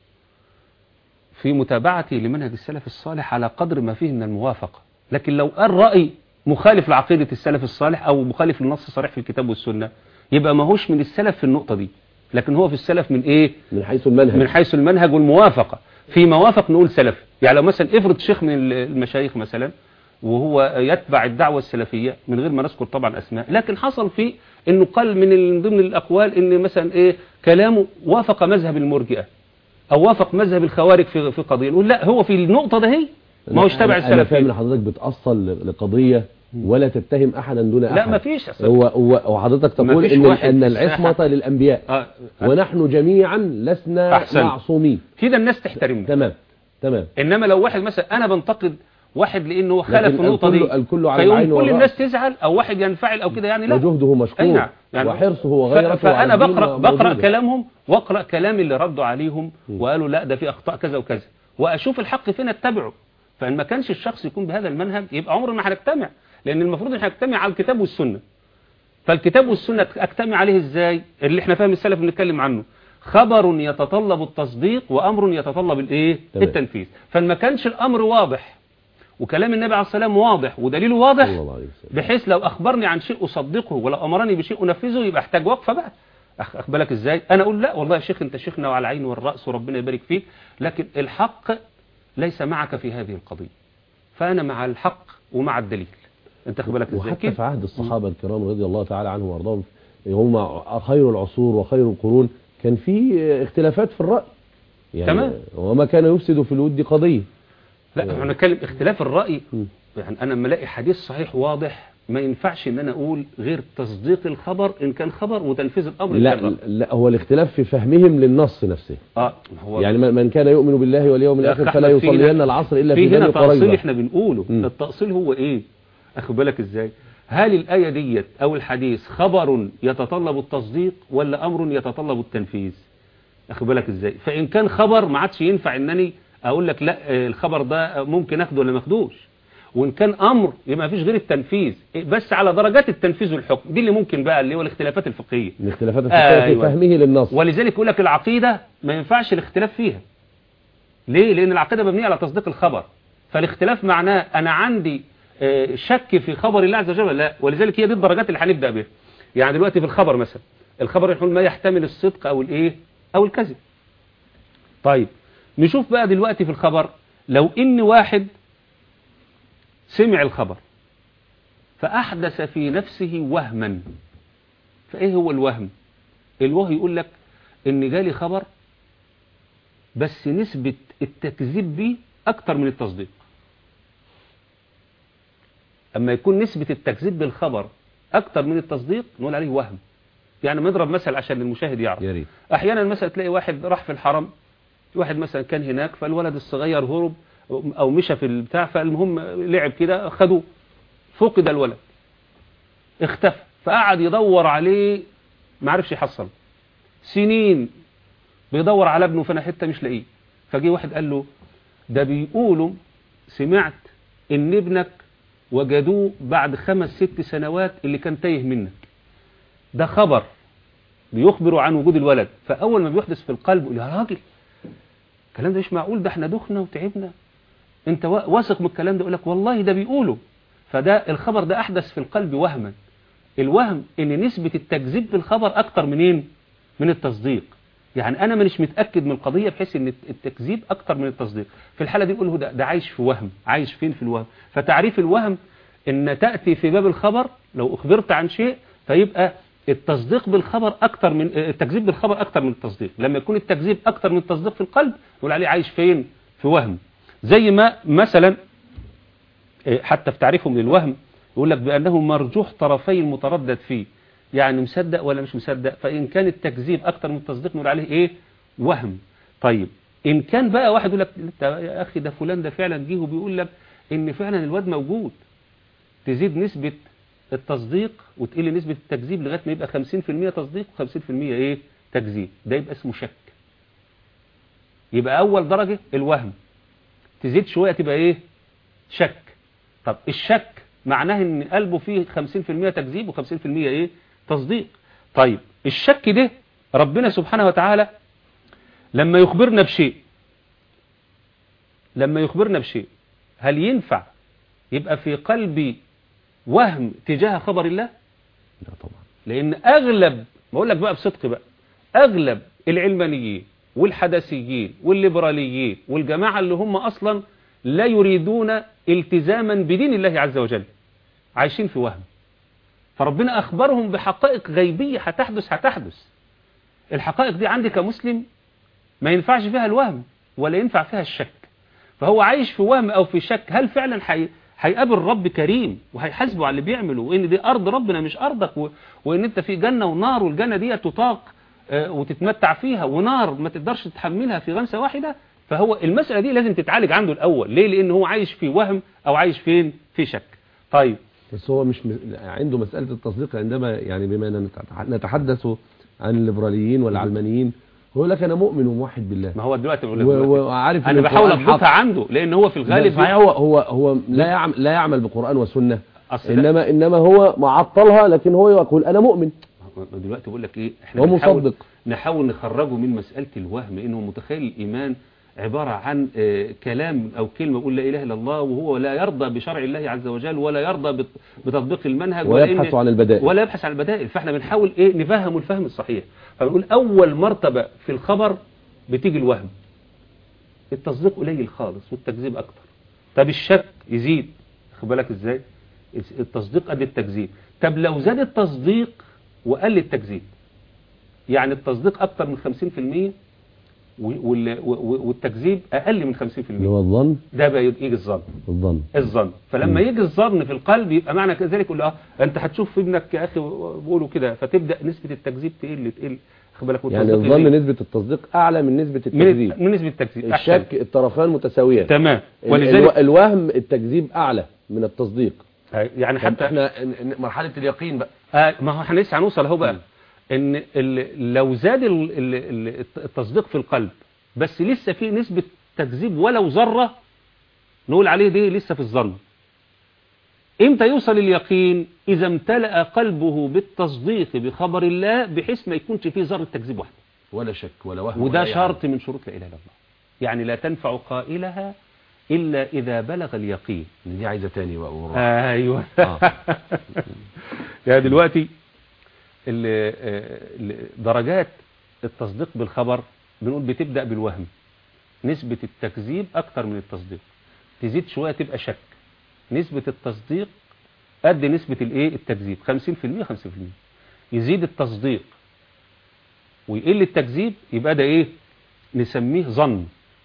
في متابعته لمنهج السلف الصالح على قدر ما فيه من الموافقة، لكن لو قال رأي مخالف لعقيدة السلف الصالح او مخالف للنص الصريح في الكتاب والسنة يبقى ما هوش من السلف في النقطة دي، لكن هو في السلف من ايه؟ من حيث المنهج. من حيث المنهج والموافقة. في موافق نقول سلف. يعني لو مثلا افرض شيخ من المشايخ مثلا وهو يتبع الدعوة السلفية من غير ما نذكر طبعا اسماء، لكن حصل فيه انه قال من ضمن الاقوال ان مثلا ايه كلامه وافق مذهب المرجئة او وافق مذهب الخوارج في في قضية، نقول لا هو في النقطة ده هي ما هوش تبع السلفية. انا فاهم ان حضرتك بتأصل لقضية ولا تتهم احدا دون احد. لا ما فيش. هو هو وحضرتك تقول ان ان العصمة للانبياء آه. ونحن جميعا لسنا أحسن. معصومين كده الناس تحترمنا. تمام تمام. انما لو واحد مثلا انا بنتقد واحد لانه خالف في النقطه الكل دي الكل على العين كل الناس تزعل او واحد ينفعل او كده يعني لا، وجهده مشكور نعم. يعني وحرصه وغيرته. فانا بقرا بقرا كلامهم واقرا كلام اللي ردوا عليهم م. وقالوا لا ده في اخطاء كذا وكذا، واشوف الحق فين اتبعه. فان ما كانش الشخص يكون بهذا المنهج يبقى عمرنا ما هنجتمع، لان المفروض ان هنجتمع على الكتاب والسنه. فالكتاب والسنه اجتمع عليه ازاي؟ اللي احنا فاهم السلف بنتكلم عنه خبر يتطلب التصديق وامر يتطلب الايه؟ التنفيذ. فما كانش الامر واضح وكلام النبي عليه الصلاة والسلام واضح ودليله واضح بحيث لو أخبرني عن شيء أصدقه ولو أمرني بشيء أنفذه يبقى احتاج وقفة بقى. أخبرك إزاي؟ أنا أقول لا والله يا شيخ أنت شيخنا وعلى العين والرأس وربنا يبارك فيك، لكن الحق ليس معك في هذه القضية، فأنا مع الحق ومع الدليل. أنت أخبرك إزاي؟ وحتى في عهد الصحابة الكرام رضي الله تعالى عنهم وارضاهم هم خير العصور وخير القرون كان في اختلافات في الرأي يعني تمام. وما كان يفسد في الود قضية. لا احنا بنتكلم اختلاف الرأي. يعني انا لما الاقي حديث صحيح واضح ما ينفعش ان انا اقول غير تصديق الخبر ان كان خبر وتنفيذ الامر لا كان لا هو الاختلاف في فهمهم للنص نفسه. اه هو يعني من كان يؤمن بالله واليوم الاخر فلا يصلين العصر الا في بني قريظة. في هنا احنا بنقوله م. التأصيل هو ايه؟ اخد بالك ازاي؟ هل الآية ديت او الحديث خبر يتطلب التصديق ولا امر يتطلب التنفيذ؟ اخد بالك ازاي؟ فان كان خبر ما عادش ينفع انني اقول لك لا الخبر ده ممكن اخده ولا ما اخدوش، وان كان امر يبقى ما فيش غير التنفيذ بس على درجات التنفيذ والحكم. دي اللي ممكن بقى اللي هو الاختلافات الفقهيه الاختلافات الفقهيه في فهمه للنص. ولذلك يقول لك العقيده ما ينفعش الاختلاف فيها. ليه؟ لان العقيده مبنيه على تصديق الخبر، فالاختلاف معناه انا عندي شك في خبر الله عز وجل لا، ولذلك هي دي الدرجات اللي هنبدا بها. يعني دلوقتي في الخبر مثلا الخبر يقول ما يحتمل الصدق او الايه او الكذب. طيب نشوف بقى دلوقتي في الخبر لو ان واحد سمع الخبر فأحدث في نفسه وهما، فإيه هو الوهم؟ الوهم يقول لك إن جالي خبر بس نسبة التكذيب بيه أكتر من التصديق. أما يكون نسبة التكذيب بالخبر أكتر من التصديق نقول عليه وهم. يعني نضرب مثل عشان المشاهد يعرف. يريد. أحيانا مثلا تلاقي واحد راح في الحرم، واحد مثلا كان هناك فالولد الصغير هرب او مشى في البتاع، فالمهم لعب كده خدوه، فقد الولد اختفى، فقعد يدور عليه ما عرفش يحصل سنين بيدور على ابنه في حته مش لاقيه. فجي واحد قال له ده بيقولوا سمعت ان ابنك وجدوه بعد خمس ست سنوات اللي كان تايه منك. ده خبر بيخبروا عن وجود الولد. فاول ما بيحدث في القلب يقول يا راجل الكلام ده مش معقول، ده احنا دخنا وتعبنا، انت واثق من الكلام ده؟ يقول لك والله ده بيقوله. فده الخبر ده احدث في القلب وهما. الوهم ان نسبة التكذيب بالخبر اكتر منين؟ من التصديق. يعني انا مش متاكد من القضيه بحيث ان التكذيب اكتر من التصديق. في الحاله دي نقول له ده, ده عايش في وهم. عايش فين في الوهم؟ فتعريف الوهم ان تاتي في باب الخبر لو اخبرت عن شيء فيبقى التصديق بالخبر اكتر من التكذيب بالخبر اكتر من التصديق. لما يكون التكذيب اكتر من التصديق في القلب نقول عليه عايش فين؟ في وهم. زي ما مثلا حتى في تعريفهم للوهم يقول لك بانه مرجوح طرفي المتردد فيه، يعني مصدق ولا مش مصدق. فان كان التكذيب اكتر من التصديق نقول عليه ايه؟ وهم. طيب ان كان بقى واحد يقول لك يا اخي ده فلان ده فعلا جه وبيقول لك ان فعلا الواد موجود، تزيد نسبة التصديق وتقل نسبة التكذيب لغاية ما يبقى خمسين في المية تصديق وخمسين في المية ايه؟ تكذيب. ده يبقى اسمه شك. يبقى اول درجة الوهم، تزيد شوية تبقى ايه؟ شك. طب الشك معناه ان قلبه فيه خمسين في المية تكذيب وخمسين في المية ايه؟ تصديق. طيب الشك ده ربنا سبحانه وتعالى لما يخبرنا بشيء لما يخبرنا بشيء هل ينفع يبقى في قلبي وهم تجاه خبر الله؟ لا طبعا. لان اغلب، بقول لك بقى بصدق بقى، اغلب العلمانيين والحداثيين والليبراليين والجماعة اللي هم اصلا لا يريدون التزاما بدين الله عز وجل عايشين في وهم. فربنا اخبرهم بحقائق غيبية هتحدث هتحدث الحقائق دي عندي كمسلم ما ينفعش فيها الوهم ولا ينفع فيها الشك. فهو عايش في وهم او في شك هل فعلا حي... هيقابل رب كريم وهيحاسبه على اللي بيعمله، وان دي ارض ربنا مش ارضك، و... وان انت في جنة ونار، والجنة دي تطاق آه وتتمتع فيها، ونار ما تقدرش تتحملها في غمسة واحدة. فهو المسألة دي لازم تتعالج عنده الاول. ليه؟ لان هو عايش في وهم او عايش فين؟ في شك. طيب بس هو مش م... عنده مسألة التصديق عندما يعني بما أننا نتحدث عن الليبراليين والعلمانيين يقول لك أنا مؤمن وموحد بالله. ما هو دلوقتي بقول لك وعارف انا بحاول اضبطها عنده لان هو في الغالب صحيح. هو هو هو لا يعمل لا يعمل بقرآن وسنة، أصلاً. انما انما هو معطلها، لكن هو يقول انا مؤمن. دلوقتي بقول لك ايه، احنا هو بنحاول مصدق. نحاول نخرجه من مسألة الوهم، انه متخيل الايمان عبارة عن آه كلام او كلمة يقول لا اله الا الله، وهو لا يرضى بشرع الله عز وجل ولا يرضى بتطبيق المنهج ويبحث عن البدائل ولا يبحث عن البدائل. فاحنا بنحاول ايه نفهمه الفهم الصحيح. فبنقول اول مرتبة في الخبر بتيجي الوهم، التصديق قليل خالص والتكذيب اكتر. طب الشك يزيد، خد بالك ازاي؟ التصديق قد التكذيب. طب لو زاد التصديق وقل التكذيب، يعني التصديق اكتر من خمسين في المية والتكذيب اقل من خمسين في المية، اللي هو الظن، ده بقى يجي الظن. الظن الظن فلما يجي الظن في القلب يبقى معنى كذلك يقول اه انت هتشوف في ابنك يا اخي بيقولوا كده، فتبدا نسبه التكذيب تقل تقل. خد بالك، يعني الظن نسبه التصديق اعلى من نسبه التكذيب. من, من نسبه التكذيب. الشك الطرفان متساويان. تمام. ولذلك الوهم التكذيب اعلى من التصديق. يعني حتى احنا مرحله اليقين بقى، آه ما هو احنا لسه هنوصل اهو بقى. ان لو زاد التصديق في القلب بس لسه في نسبة تكذيب ولو ذرة، نقول عليه دي لسه في الظن. امتى يوصل اليقين؟ اذا امتلأ قلبه بالتصديق بخبر الله بحيث ما يكونش فيه ذرة تكذيب واحدة ولا شك ولا وهم، وده شرط من شروط لا اله الا الله. يعني لا تنفع قائلها الا اذا بلغ اليقين. دي عايزة تاني بقى. ايوه. آه. يعني دلوقتي درجات التصديق بالخبر بنقول بتبدأ بالوهم، نسبة التكذيب أكتر من التصديق، تزيد شوية تبقى شك، نسبة التصديق قد نسبة الايه التكذيب خمسين في المية خمسين في المية، يزيد التصديق ويقل التكذيب يبقى ده ايه نسميه ظن.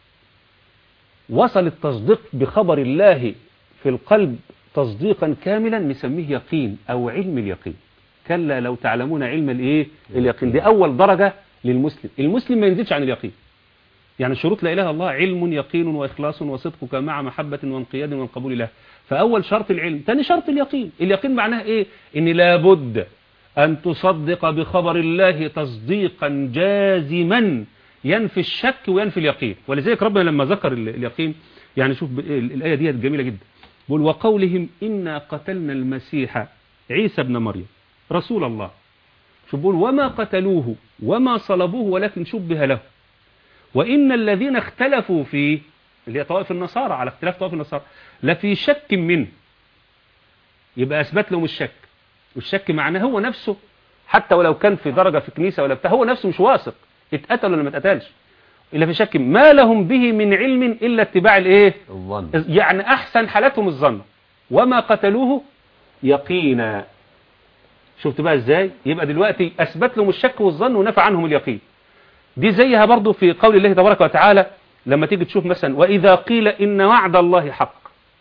وصل التصديق بخبر الله في القلب تصديقا كاملا نسميه يقين أو علم اليقين. كلا لو تعلمون علم الايه اليقين. دي اول درجة للمسلم. المسلم ما ينزلش عن اليقين. يعني شروط لا اله الا الله علم يقين واخلاص وصدقك مع محبة وانقياد والقبول له. فاول شرط العلم، ثاني شرط اليقين. اليقين معناه ايه؟ ان لابد ان تصدق بخبر الله تصديقا جازما ينفي الشك وينفي اليقين. ولذلك ربنا لما ذكر اليقين، يعني شوف الايه دي جميلة جدا، بيقول وقولهم انا قتلنا المسيح عيسى ابن مريم رسول الله. شوف بيقول وما قتلوه وما صلبوه ولكن شبه له وإن الذين اختلفوا فيه، اللي هي طوائف النصارى، على اختلاف طوائف النصارى، لفي شك منه. يبقى أثبت لهم الشك، والشك معناه هو نفسه حتى ولو كان في درجة في كنيسة ولا بتاع، هو نفسه مش واثق اتقتل ولا ما اتقتلش، إلا في شك ما لهم به من علم إلا اتباع الايه الظن. يعني أحسن حالتهم الظن، وما قتلوه يقينا. شفت بقى ازاي؟ يبقى دلوقتي أثبت لهم الشك والظن ونفى عنهم اليقين. دي زيها برضو في قول الله تبارك وتعالى لما تيجي تشوف مثلا وإذا قيل إن وعد الله حق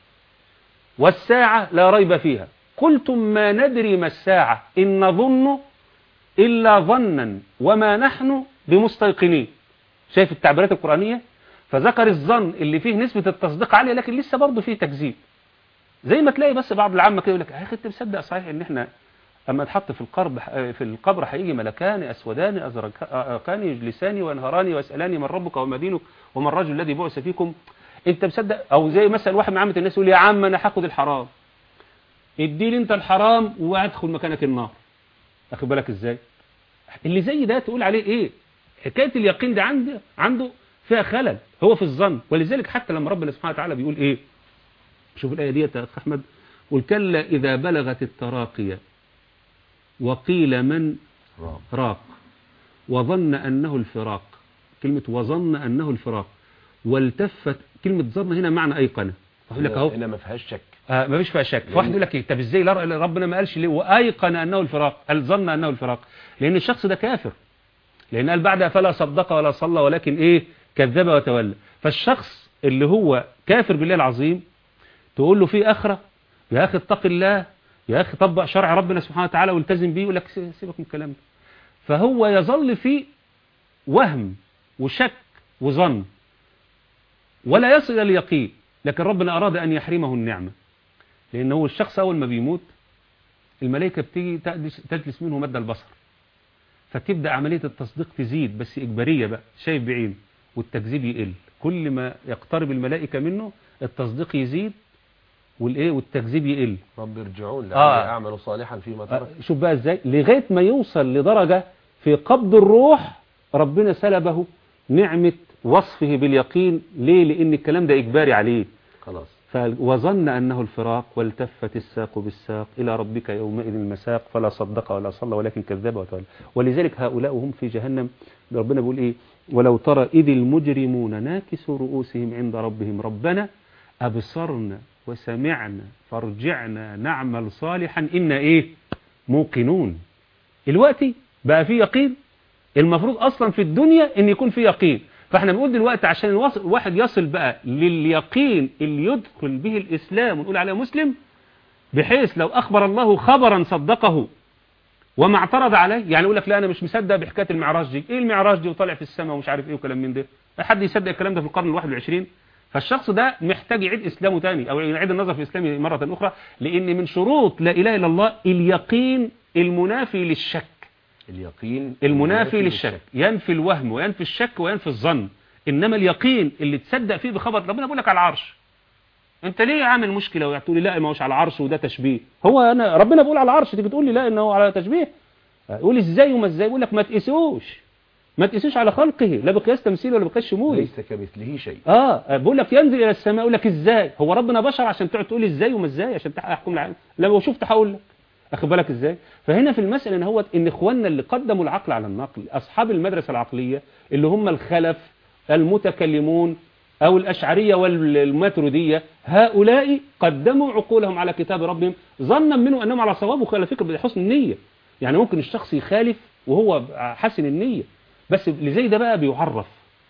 والساعة لا ريب فيها قلتم ما ندري ما الساعة إن نظن إلا ظنا وما نحن بمستيقنين. شايف التعبيرات القرآنية؟ فذكر الظن اللي فيه نسبة التصديق عالية لكن لسه برضه فيه تكذيب. زي ما تلاقي بس بعض العامة كده يقول لك يا أخي أنت مصدق صحيح إن إحنا أما اتحط في القبر في القبر هيجي ملكان أسودان أزرقان يجلسان وينهران ويسألان من ربك وما دينك وما الرجل الذي بعث فيكم. أنت مصدق؟ أو زي مثلا واحد من عامة الناس يقول يا عم أنا هاخد الحرام، ادي لي أنت الحرام وادخل مكانك النار. أخد بالك إزاي؟ اللي زي ده تقول عليه إيه؟ حكاية اليقين ده عنده عنده فيها خلل، هو في الظن. ولذلك حتى لما ربنا سبحانه وتعالى بيقول إيه؟ شوف الآية دي يا أخ أحمد، قل كلا إذا بلغت التراقية وقيل من راق وظن أنه الفراق. كلمة وظن أنه الفراق والتفت، كلمة ظن هنا معنى أيقنة. أقول لك أهو هنا ما فيهاش شك. آه ما فيش فيها شك. فواحد يقول لك إيه طب إزاي ربنا ما قالش ليه وأيقن أنه الفراق، قال ظن أنه الفراق؟ لأن الشخص ده كافر، لأن قال بعدها فلا صدق ولا صلى ولكن إيه كذب وتولى. فالشخص اللي هو كافر بالله العظيم تقول له في آخرة يا أخي اتق الله يا أخي طبق شرع ربنا سبحانه وتعالى والتزم بيه، يقول لك سيبك من الكلام ده. فهو يظل في وهم وشك وظن ولا يصل إلى اليقين، لكن ربنا أراد أن يحرمه النعمة. لأنه الشخص أول ما بيموت الملائكة بتيجي تجلس منه مد البصر، فتبدأ عملية التصديق تزيد بس إجبارية بقى، شايف بعين، والتكذيب يقل. كل ما يقترب الملائكة منه التصديق يزيد والايه والتكذيب يقل. رب ارجعون لعلي آه. اعمل صالحا فيما ترك. آه. شوف بقى ازاي لغايه ما يوصل لدرجه في قبض الروح ربنا سلبه نعمه وصفه باليقين. ليه؟ لان الكلام ده اجباري عليه خلاص. وظن انه الفراق والتفت الساق بالساق الى ربك يومئذ المساق فلا صدق ولا صلى ولكن كذب وتولى. ولذلك هؤلاء هم في جهنم ربنا بيقول ايه ولو ترى اذ المجرمون ناكسوا رؤوسهم عند ربهم ربنا ابصرنا وسمعنا فارجعنا نعمل صالحا إنا إيه موقنون. الوقت بقى في يقين. المفروض أصلا في الدنيا إن يكون في يقين. فإحنا بنقول دلوقتي عشان الواحد يصل بقى لليقين اللي يدخل به الإسلام ونقول عليه مسلم، بحيث لو أخبر الله خبرا صدقه وما اعترض عليه. يعني يقول لك لا أنا مش مصدق بحكاية المعراج دي، إيه المعراج دي وطالع في السماء ومش عارف إيه وكلام من ده. حد يصدق الكلام ده في القرن الواحد والعشرين؟ فالشخص ده محتاج يعيد إسلامه تاني أو يعيد النظر في إسلامه مرة أخرى. لأن من شروط لا إله إلا الله اليقين المنافي للشك. اليقين المنافي للشك. للشك ينفي الوهم وينفي الشك وينفي الظن. إنما اليقين اللي تصدق فيه بخبر ربنا بيقول لك على العرش. أنت ليه عامل مشكلة وتقول لي لا ما هوش على العرش وده تشبيه؟ هو أنا ربنا بيقول على العرش تيجي تقول لي لا إنه على تشبيه؟ يقول إزاي وما إزاي؟ يقول لك ما تقيسوش ما تقيسوش على خلقه لا بقياس تمثيل ولا بقياس شمولي. ليس كمثله شيء. اه بقول لك ينزل الى السماء يقول لك ازاي؟ هو ربنا بشر عشان تقعد تقول ازاي وما ازاي عشان تحكم العالم؟ لو شفت هقول لك. اخد بالك ازاي؟ فهنا في المساله ان هو ان اخواننا اللي قدموا العقل على النقل اصحاب المدرسه العقليه اللي هم الخلف المتكلمون او الاشعريه والماتريديه، هؤلاء قدموا عقولهم على كتاب ربهم ظنا منه انهم على صواب وخلى فكر بحسن النيه. يعني ممكن الشخص يخالف وهو حسن النيه، بس اللي زي ده بقى بيعرف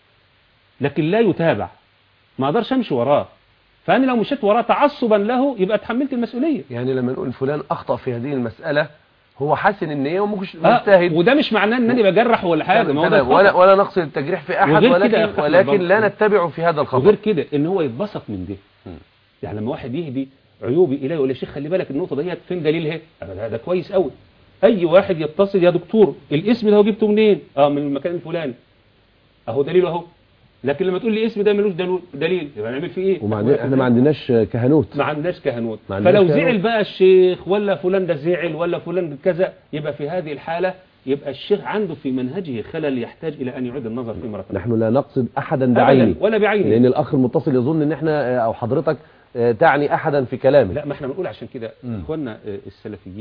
لكن لا يتابع. ما اقدرش امشي وراه. فانا لو مشيت وراه تعصبا له يبقى اتحملت المسؤوليه. يعني لما نقول فلان اخطا في هذه المساله هو حسن النيه ومش مجتهد. آه وده مش معناه ان انا بجرح ولا حاجه. ما هو ده ولا ولا نقصد التجريح في احد ولكن ولكن لا نتبعه في هذا الخطا. وغير كده ان هو يتبسط من ده. يعني لما واحد يهدي عيوبي اليه يقول يا شيخ خلي بالك النقطه ديت فين دليلها؟ ده كويس قوي. اي واحد يتصل يا دكتور الاسم ده هو جبته منين؟ اه من المكان الفلاني. اهو دليله اهو. لكن لما تقول لي اسم ده ملوش دليل يبقى نعمل فيه ايه؟ ومعنى احنا ما عندناش كهنوت. ما عندناش كهنوت. ما عندناش فلو كهنوت. زعل بقى الشيخ ولا فلان ده زعل ولا فلان كذا، يبقى في هذه الحاله يبقى الشيخ عنده في منهجه خلل يحتاج الى ان يعيد النظر فيه مره ثانيه. نحن لا نقصد احدا بعينه ولا بعينه، لان الاخ المتصل يظن ان احنا او حضرتك تعني احدا في كلامه. لا ما احنا بنقول عشان كده اخواننا السلفيين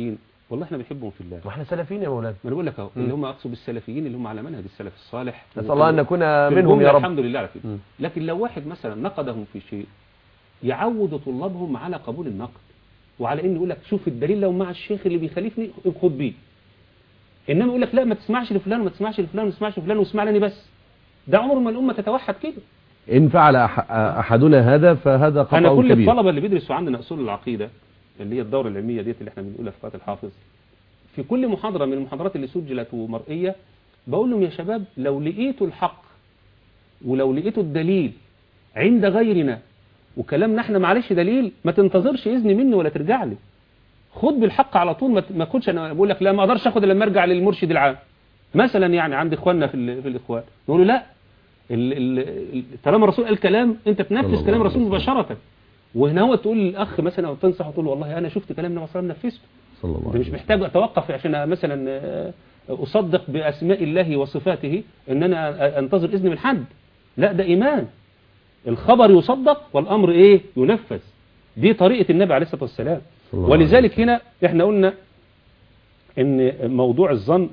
والله احنا بنحبهم في الله. ما احنا سلفيين يا مولانا. ما انا بقول لك اهو، اللي هم اقصد بالسلفيين اللي هم على منهج السلف الصالح. نسال الله ان نكون منهم يا رب. الحمد لله على كده. لكن لو واحد مثلا نقدهم في شيء، يعود طلابهم على قبول النقد، وعلى ان يقول لك شوف الدليل لو مع الشيخ اللي بيخالفني خد بيه. انما يقول لك لا ما تسمعش لفلان وما تسمعش لفلان وما تسمعش لفلان واسمع لي بس. ده عمر ما الامه تتوحد كده. ان فعل أح احدنا هذا فهذا خطأ كبير. انا كل كبير. الطلبه اللي بيدرسوا عندنا اصول العقيده اللي هي الدوره العلميه ديت اللي احنا بنقولها في قناه الحافظ، في كل محاضره من المحاضرات اللي سجلت ومرئيه بقول لهم يا شباب لو لقيتوا الحق ولو لقيتوا الدليل عند غيرنا وكلامنا احنا معلش دليل، ما تنتظرش اذن مني ولا ترجع لي، خد بالحق على طول. ما تكونش انا بقول لك لا ما اقدرش اخد لما ارجع للمرشد العام مثلا، يعني عند اخواننا في في الاخوان نقول له لا، طالما الرسول قال كلام انت تنفذ كلام الرسول مباشره. وهنا هو تقول للاخ مثلا او تنصح وتقول والله انا شفت كلام النبي صلى الله عليه وسلم نفذته، مش محتاج اتوقف عشان مثلا اصدق باسماء الله وصفاته ان انا انتظر اذن من حد. لا ده ايمان، الخبر يصدق والامر ايه ينفذ. دي طريقه النبي عليه الصلاه والسلام. ولذلك هنا احنا قلنا ان موضوع الظن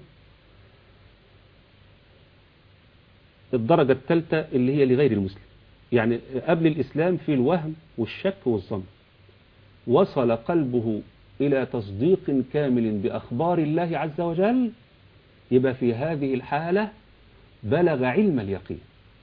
الدرجه الثالثه اللي هي لغير المسلم، يعني قبل الاسلام في الوهم والشك والظن، وصل قلبه الى تصديق كامل باخبار الله عز وجل، يبقى في هذه الحاله بلغ علم اليقين.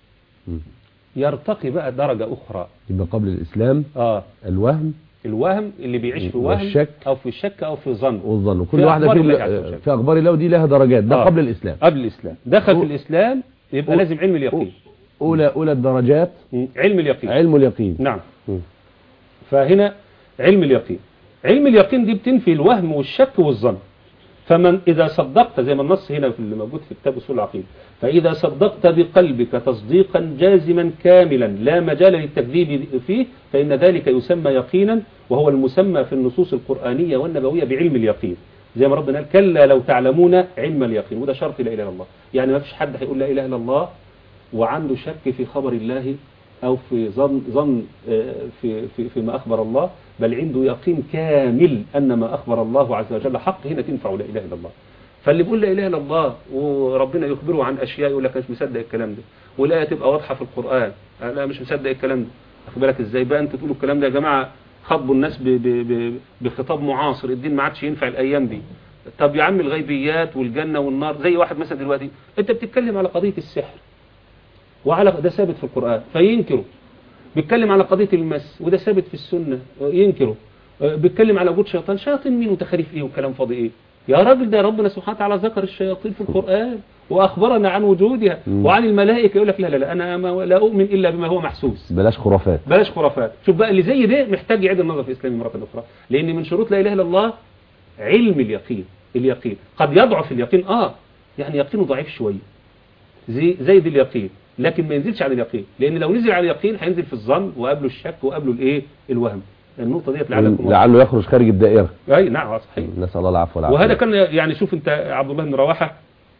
يرتقي بقى درجة أخرى. يبقى قبل الإسلام آه الوهم الوهم اللي بيعيش في وهم والشك أو في الشك أو في ظن والظن، وكل واحدة في, في أخبار الله ودي لها درجات. ده آه قبل الإسلام. قبل الإسلام دخل أو في الإسلام يبقى أو لازم علم اليقين. أولى أولى الدرجات علم اليقين. علم اليقين. نعم. م. فهنا علم اليقين، علم اليقين دي بتنفي الوهم والشك والظن. فمن إذا صدقت زي ما النص هنا في اللي موجود في كتاب أصول العقيدة، فإذا صدقت بقلبك تصديقا جازما كاملا لا مجال للتكذيب فيه فإن ذلك يسمى يقينا، وهو المسمى في النصوص القرآنية والنبوية بعلم اليقين. زي ما ربنا قال كلا لو تعلمون علم اليقين، وده شرط لا إله إلا الله. يعني ما فيش حد هيقول لا إله إلا الله وعنده شك في خبر الله أو في ظن ظن في في فيما أخبر الله، بل عنده يقين كامل أن ما أخبر الله عز وجل حق. هنا تنفع لا إله إلا الله. فاللي بيقول لا إله إلا الله وربنا يخبره عن أشياء يقول لك مش مصدق الكلام ده، والآية تبقى واضحة في القرآن أنا مش مصدق الكلام ده. أخد بالك إزاي بقى أنت تقولوا الكلام ده يا جماعة؟ خطبوا الناس ب ب ب بخطاب معاصر، الدين ما عادش ينفع الأيام دي. طب يا عم الغيبيات والجنة والنار، زي واحد مثلا دلوقتي أنت بتتكلم على قضية السحر وعلى ده ثابت في القرآن فينكره، بيتكلم على قضية المس وده ثابت في السنة ينكره، بيتكلم على وجود شيطان، شياطين مين وتخاريف ايه وكلام فاضي ايه يا راجل؟ ده ربنا سبحانه وتعالى ذكر الشياطين في القرآن واخبرنا عن وجودها وعن الملائكة. يقول لك لا لا لا انا ما لا اؤمن الا بما هو محسوس. بلاش خرافات بلاش خرافات. شوف بقى اللي زي ده محتاج يعيد النظر في الاسلام مرة اخرى، لان من شروط لا اله الا الله علم اليقين. اليقين قد يضعف اليقين اه يعني يقينه ضعيف شوية زي زي اليقين، لكن ما ينزلش على اليقين، لان لو نزل على اليقين هينزل في الظن وقبله الشك وقبله الايه الوهم. النقطه ديت لعلكم لعله يخرج خارج الدائره. اي نعم صحيح. نسال الله العفو والعافيه. وهذا كان يعني شوف انت عبد الله بن رواحه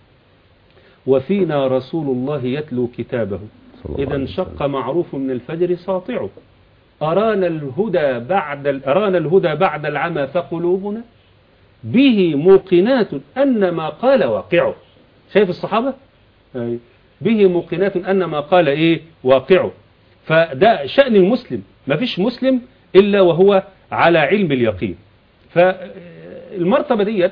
وفينا رسول الله يتلو كتابه اذا انشق معروف من الفجر ساطعه ارانا الهدى بعد ارانا الهدى بعد العمى فقلوبنا به موقنات ان ما قال واقعه. شايف الصحابه؟ اي به موقنات أن ما قال إيه واقعه. فده شأن المسلم، ما فيش مسلم إلا وهو على علم اليقين. فالمرتبة ديت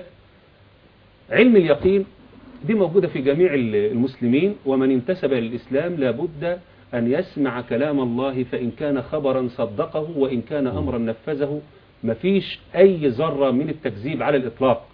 علم اليقين دي موجودة في جميع المسلمين، ومن انتسب للإسلام لابد أن يسمع كلام الله، فإن كان خبرا صدقه وإن كان أمرا نفذه. ما فيش أي ذرة من التكذيب على الإطلاق.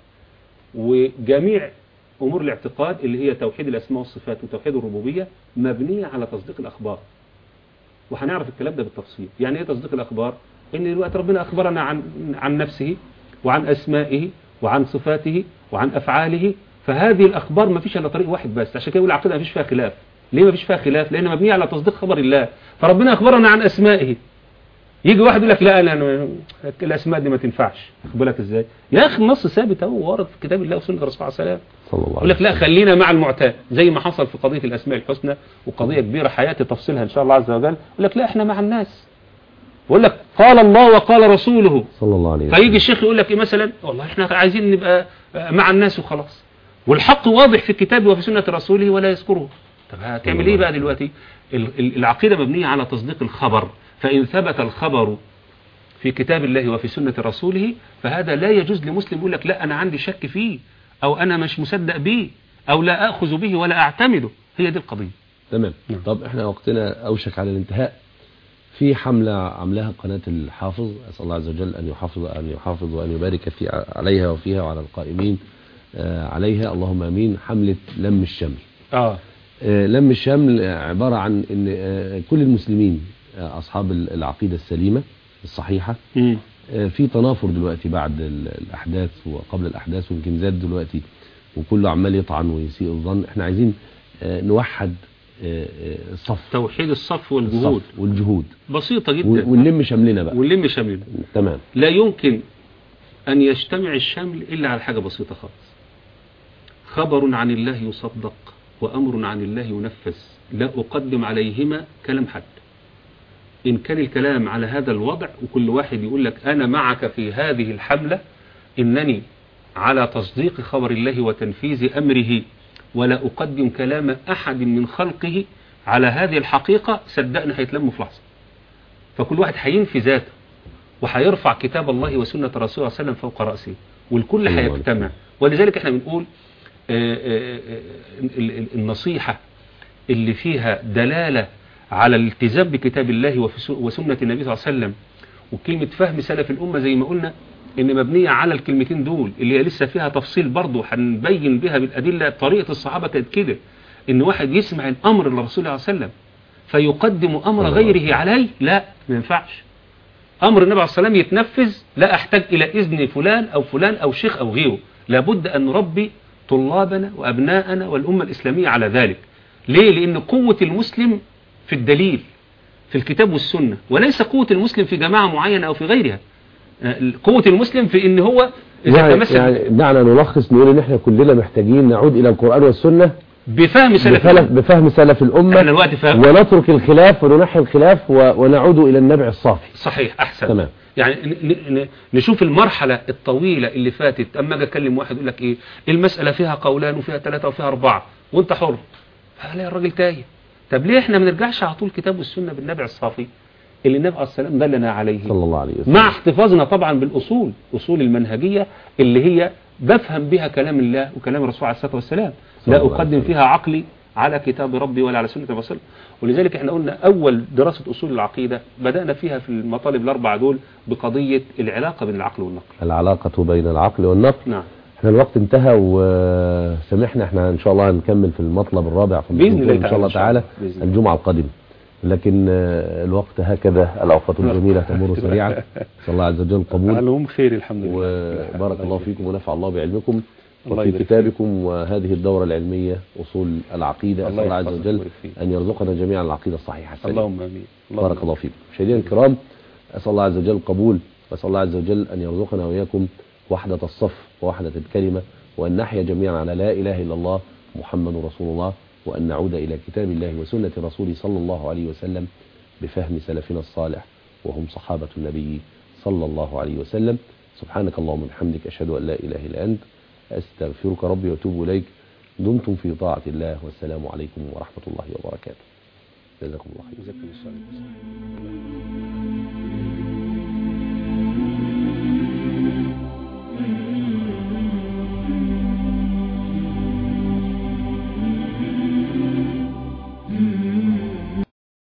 وجميع أمور الاعتقاد اللي هي توحيد الأسماء والصفات وتوحيد الربوبية مبنية على تصديق الأخبار، وهنعرف الكلام ده بالتفصيل. يعني إيه تصديق الأخبار؟ إن الوقت ربنا أخبرنا عن عن نفسه وعن أسمائه وعن صفاته وعن أفعاله، فهذه الأخبار ما فيش إلا طريق واحد بس. عشان كده يقول العقيدة ما فيش فيها خلاف. ليه ما فيش فيها خلاف؟ لأن مبنية على تصديق خبر الله. فربنا أخبرنا عن أسمائه، يجي واحد يقول لك لا انا الاسماء دي ما تنفعش. خد بالك ازاي يا اخي؟ النص ثابت اهو وارد في كتاب الله وسنه الرسول صلى الله عليه وسلم. يقول لك لا خلينا مع المعتاد، زي ما حصل في قضيه الاسماء الحسنى وقضيه كبيره حياتي تفصيلها ان شاء الله عز وجل. يقول لك لا احنا مع الناس، ويقول لك قال الله وقال رسوله صلى الله عليه وسلم. فيجي الشيخ يقول لك ايه مثلا والله احنا عايزين نبقى مع الناس وخلاص، والحق واضح في الكتاب وفي سنة رسوله ولا يذكره. طب هتعمل ايه بقى دلوقتي؟ العقيدة مبنية على تصديق الخبر، فإن ثبت الخبر في كتاب الله وفي سنة رسوله فهذا لا يجوز لمسلم يقول لك لا أنا عندي شك فيه، أو أنا مش مصدق به، أو لا أخذ به ولا أعتمده. هي دي القضية. تمام. طب احنا وقتنا أوشك على الانتهاء. في حملة عملها قناة الحافظ، أسأل الله عز وجل أن يحافظ أن يحافظ وأن يبارك في عليها وفيها وعلى القائمين عليها، اللهم آمين. حملة لم الشمل. آه. لم الشمل عبارة عن أن كل المسلمين أصحاب العقيدة السليمة الصحيحة م. في تنافر دلوقتي بعد الأحداث وقبل الأحداث، ويمكن زاد دلوقتي وكله عمال يطعن ويسيء الظن. احنا عايزين نوحد الصف، توحيد الصف والجهود الصف والجهود بسيطة جدا، ونلم شملنا بقى ونلم شملنا. تمام. لا يمكن أن يجتمع الشمل إلا على حاجة بسيطة خالص: خبر عن الله يصدق وأمر عن الله ينفذ، لا أقدم عليهما كلام حد. إن كان الكلام على هذا الوضع وكل واحد يقول لك أنا معك في هذه الحملة، إنني على تصديق خبر الله وتنفيذ أمره ولا أقدم كلام أحد من خلقه على هذه الحقيقة، صدقني هيتلموا في لحظة. فكل واحد هينفي ذاته وهيرفع كتاب الله وسنة رسوله صلى الله عليه وسلم فوق رأسه، والكل هيجتمع. ولذلك احنا بنقول النصيحة اللي فيها دلالة على الالتزام بكتاب الله وسنة النبي صلى الله عليه وسلم، وكلمة فهم سلف الأمة زي ما قلنا إن مبنية على الكلمتين دول اللي هي لسه فيها تفصيل برضه هنبين بها بالأدلة. طريقة الصحابة كانت كده، إن واحد يسمع الأمر للرسول صلى الله عليه وسلم فيقدم أمر غيره عليه، لا ما ينفعش. أمر النبي عليه الصلاة والسلام يتنفذ، لا أحتاج إلى إذن فلان أو فلان أو شيخ أو غيره. لابد أن نربي طلابنا وأبناءنا والأمة الإسلامية على ذلك. ليه؟ لأن قوة المسلم في الدليل في الكتاب والسنة، وليس قوة المسلم في جماعة معينة أو في غيرها. قوة المسلم في إن هو إذا يعني تمسك يعني دعنا نلخص نقول إن إحنا كلنا محتاجين نعود إلى القرآن والسنة بفهم سلف بفهم, بفهم سلف الأمة، ونترك الخلاف وننحي الخلاف ونعود إلى النبع الصافي. صحيح، أحسن. تمام. يعني نشوف المرحلة الطويلة اللي فاتت. أما أجي أكلم واحد يقول لك إيه المسألة فيها قولان وفيها ثلاثة وفيها أربعة وأنت حر، هلاقي الراجل تايه. طب ليه إحنا ما نرجعش على طول الكتاب والسنة بالنبع الصافي اللي النبي عليه السلام دلنا عليه، صلى الله عليه وسلم، مع احتفاظنا طبعا بالأصول، أصول المنهجية اللي هي بفهم بها كلام الله وكلام الرسول عليه الصلاة والسلام، لا أقدم فيها عقلي على كتاب ربي ولا على سنة الرسول. ولذلك احنا قلنا أول دراسة أصول العقيدة بدأنا فيها في المطالب الأربعة دول بقضية العلاقة بين العقل والنقل. العلاقة بين العقل والنقل. نعم. احنا الوقت انتهى وسمحنا، احنا ان شاء الله هنكمل في المطلب الرابع في بإذن الله ان شاء الله تعالى الجمعة القادمة، لكن الوقت هكذا، الأوقات الجميلة تمر سريعا. صلى الله عز وجل القبول. علهم خير الحمد لله. وبارك الله فيكم ونفع الله بعلمكم وفي كتابكم وهذه الدورة العلمية أصول العقيدة. أسأل الله عز وجل أن يرزقنا جميعا العقيدة الصحيحة السليمة. اللهم آمين. بارك الله فيكم. مشاهدينا الكرام، أسأل الله عز وجل القبول، وأسأل الله عز وجل أن يرزقنا وإياكم وحدة الصف ووحدة الكلمة، وأن نحيا جميعا على لا إله إلا الله محمد رسول الله، وأن نعود إلى كتاب الله وسنة رسوله صلى الله عليه وسلم بفهم سلفنا الصالح وهم صحابة النبي صلى الله عليه وسلم. سبحانك اللهم وبحمدك، أشهد أن لا إله إلا أنت، أستغفرك ربي وأتوب إليك. دمتم في طاعة الله، والسلام عليكم ورحمة الله وبركاته. جزاكم الله خير.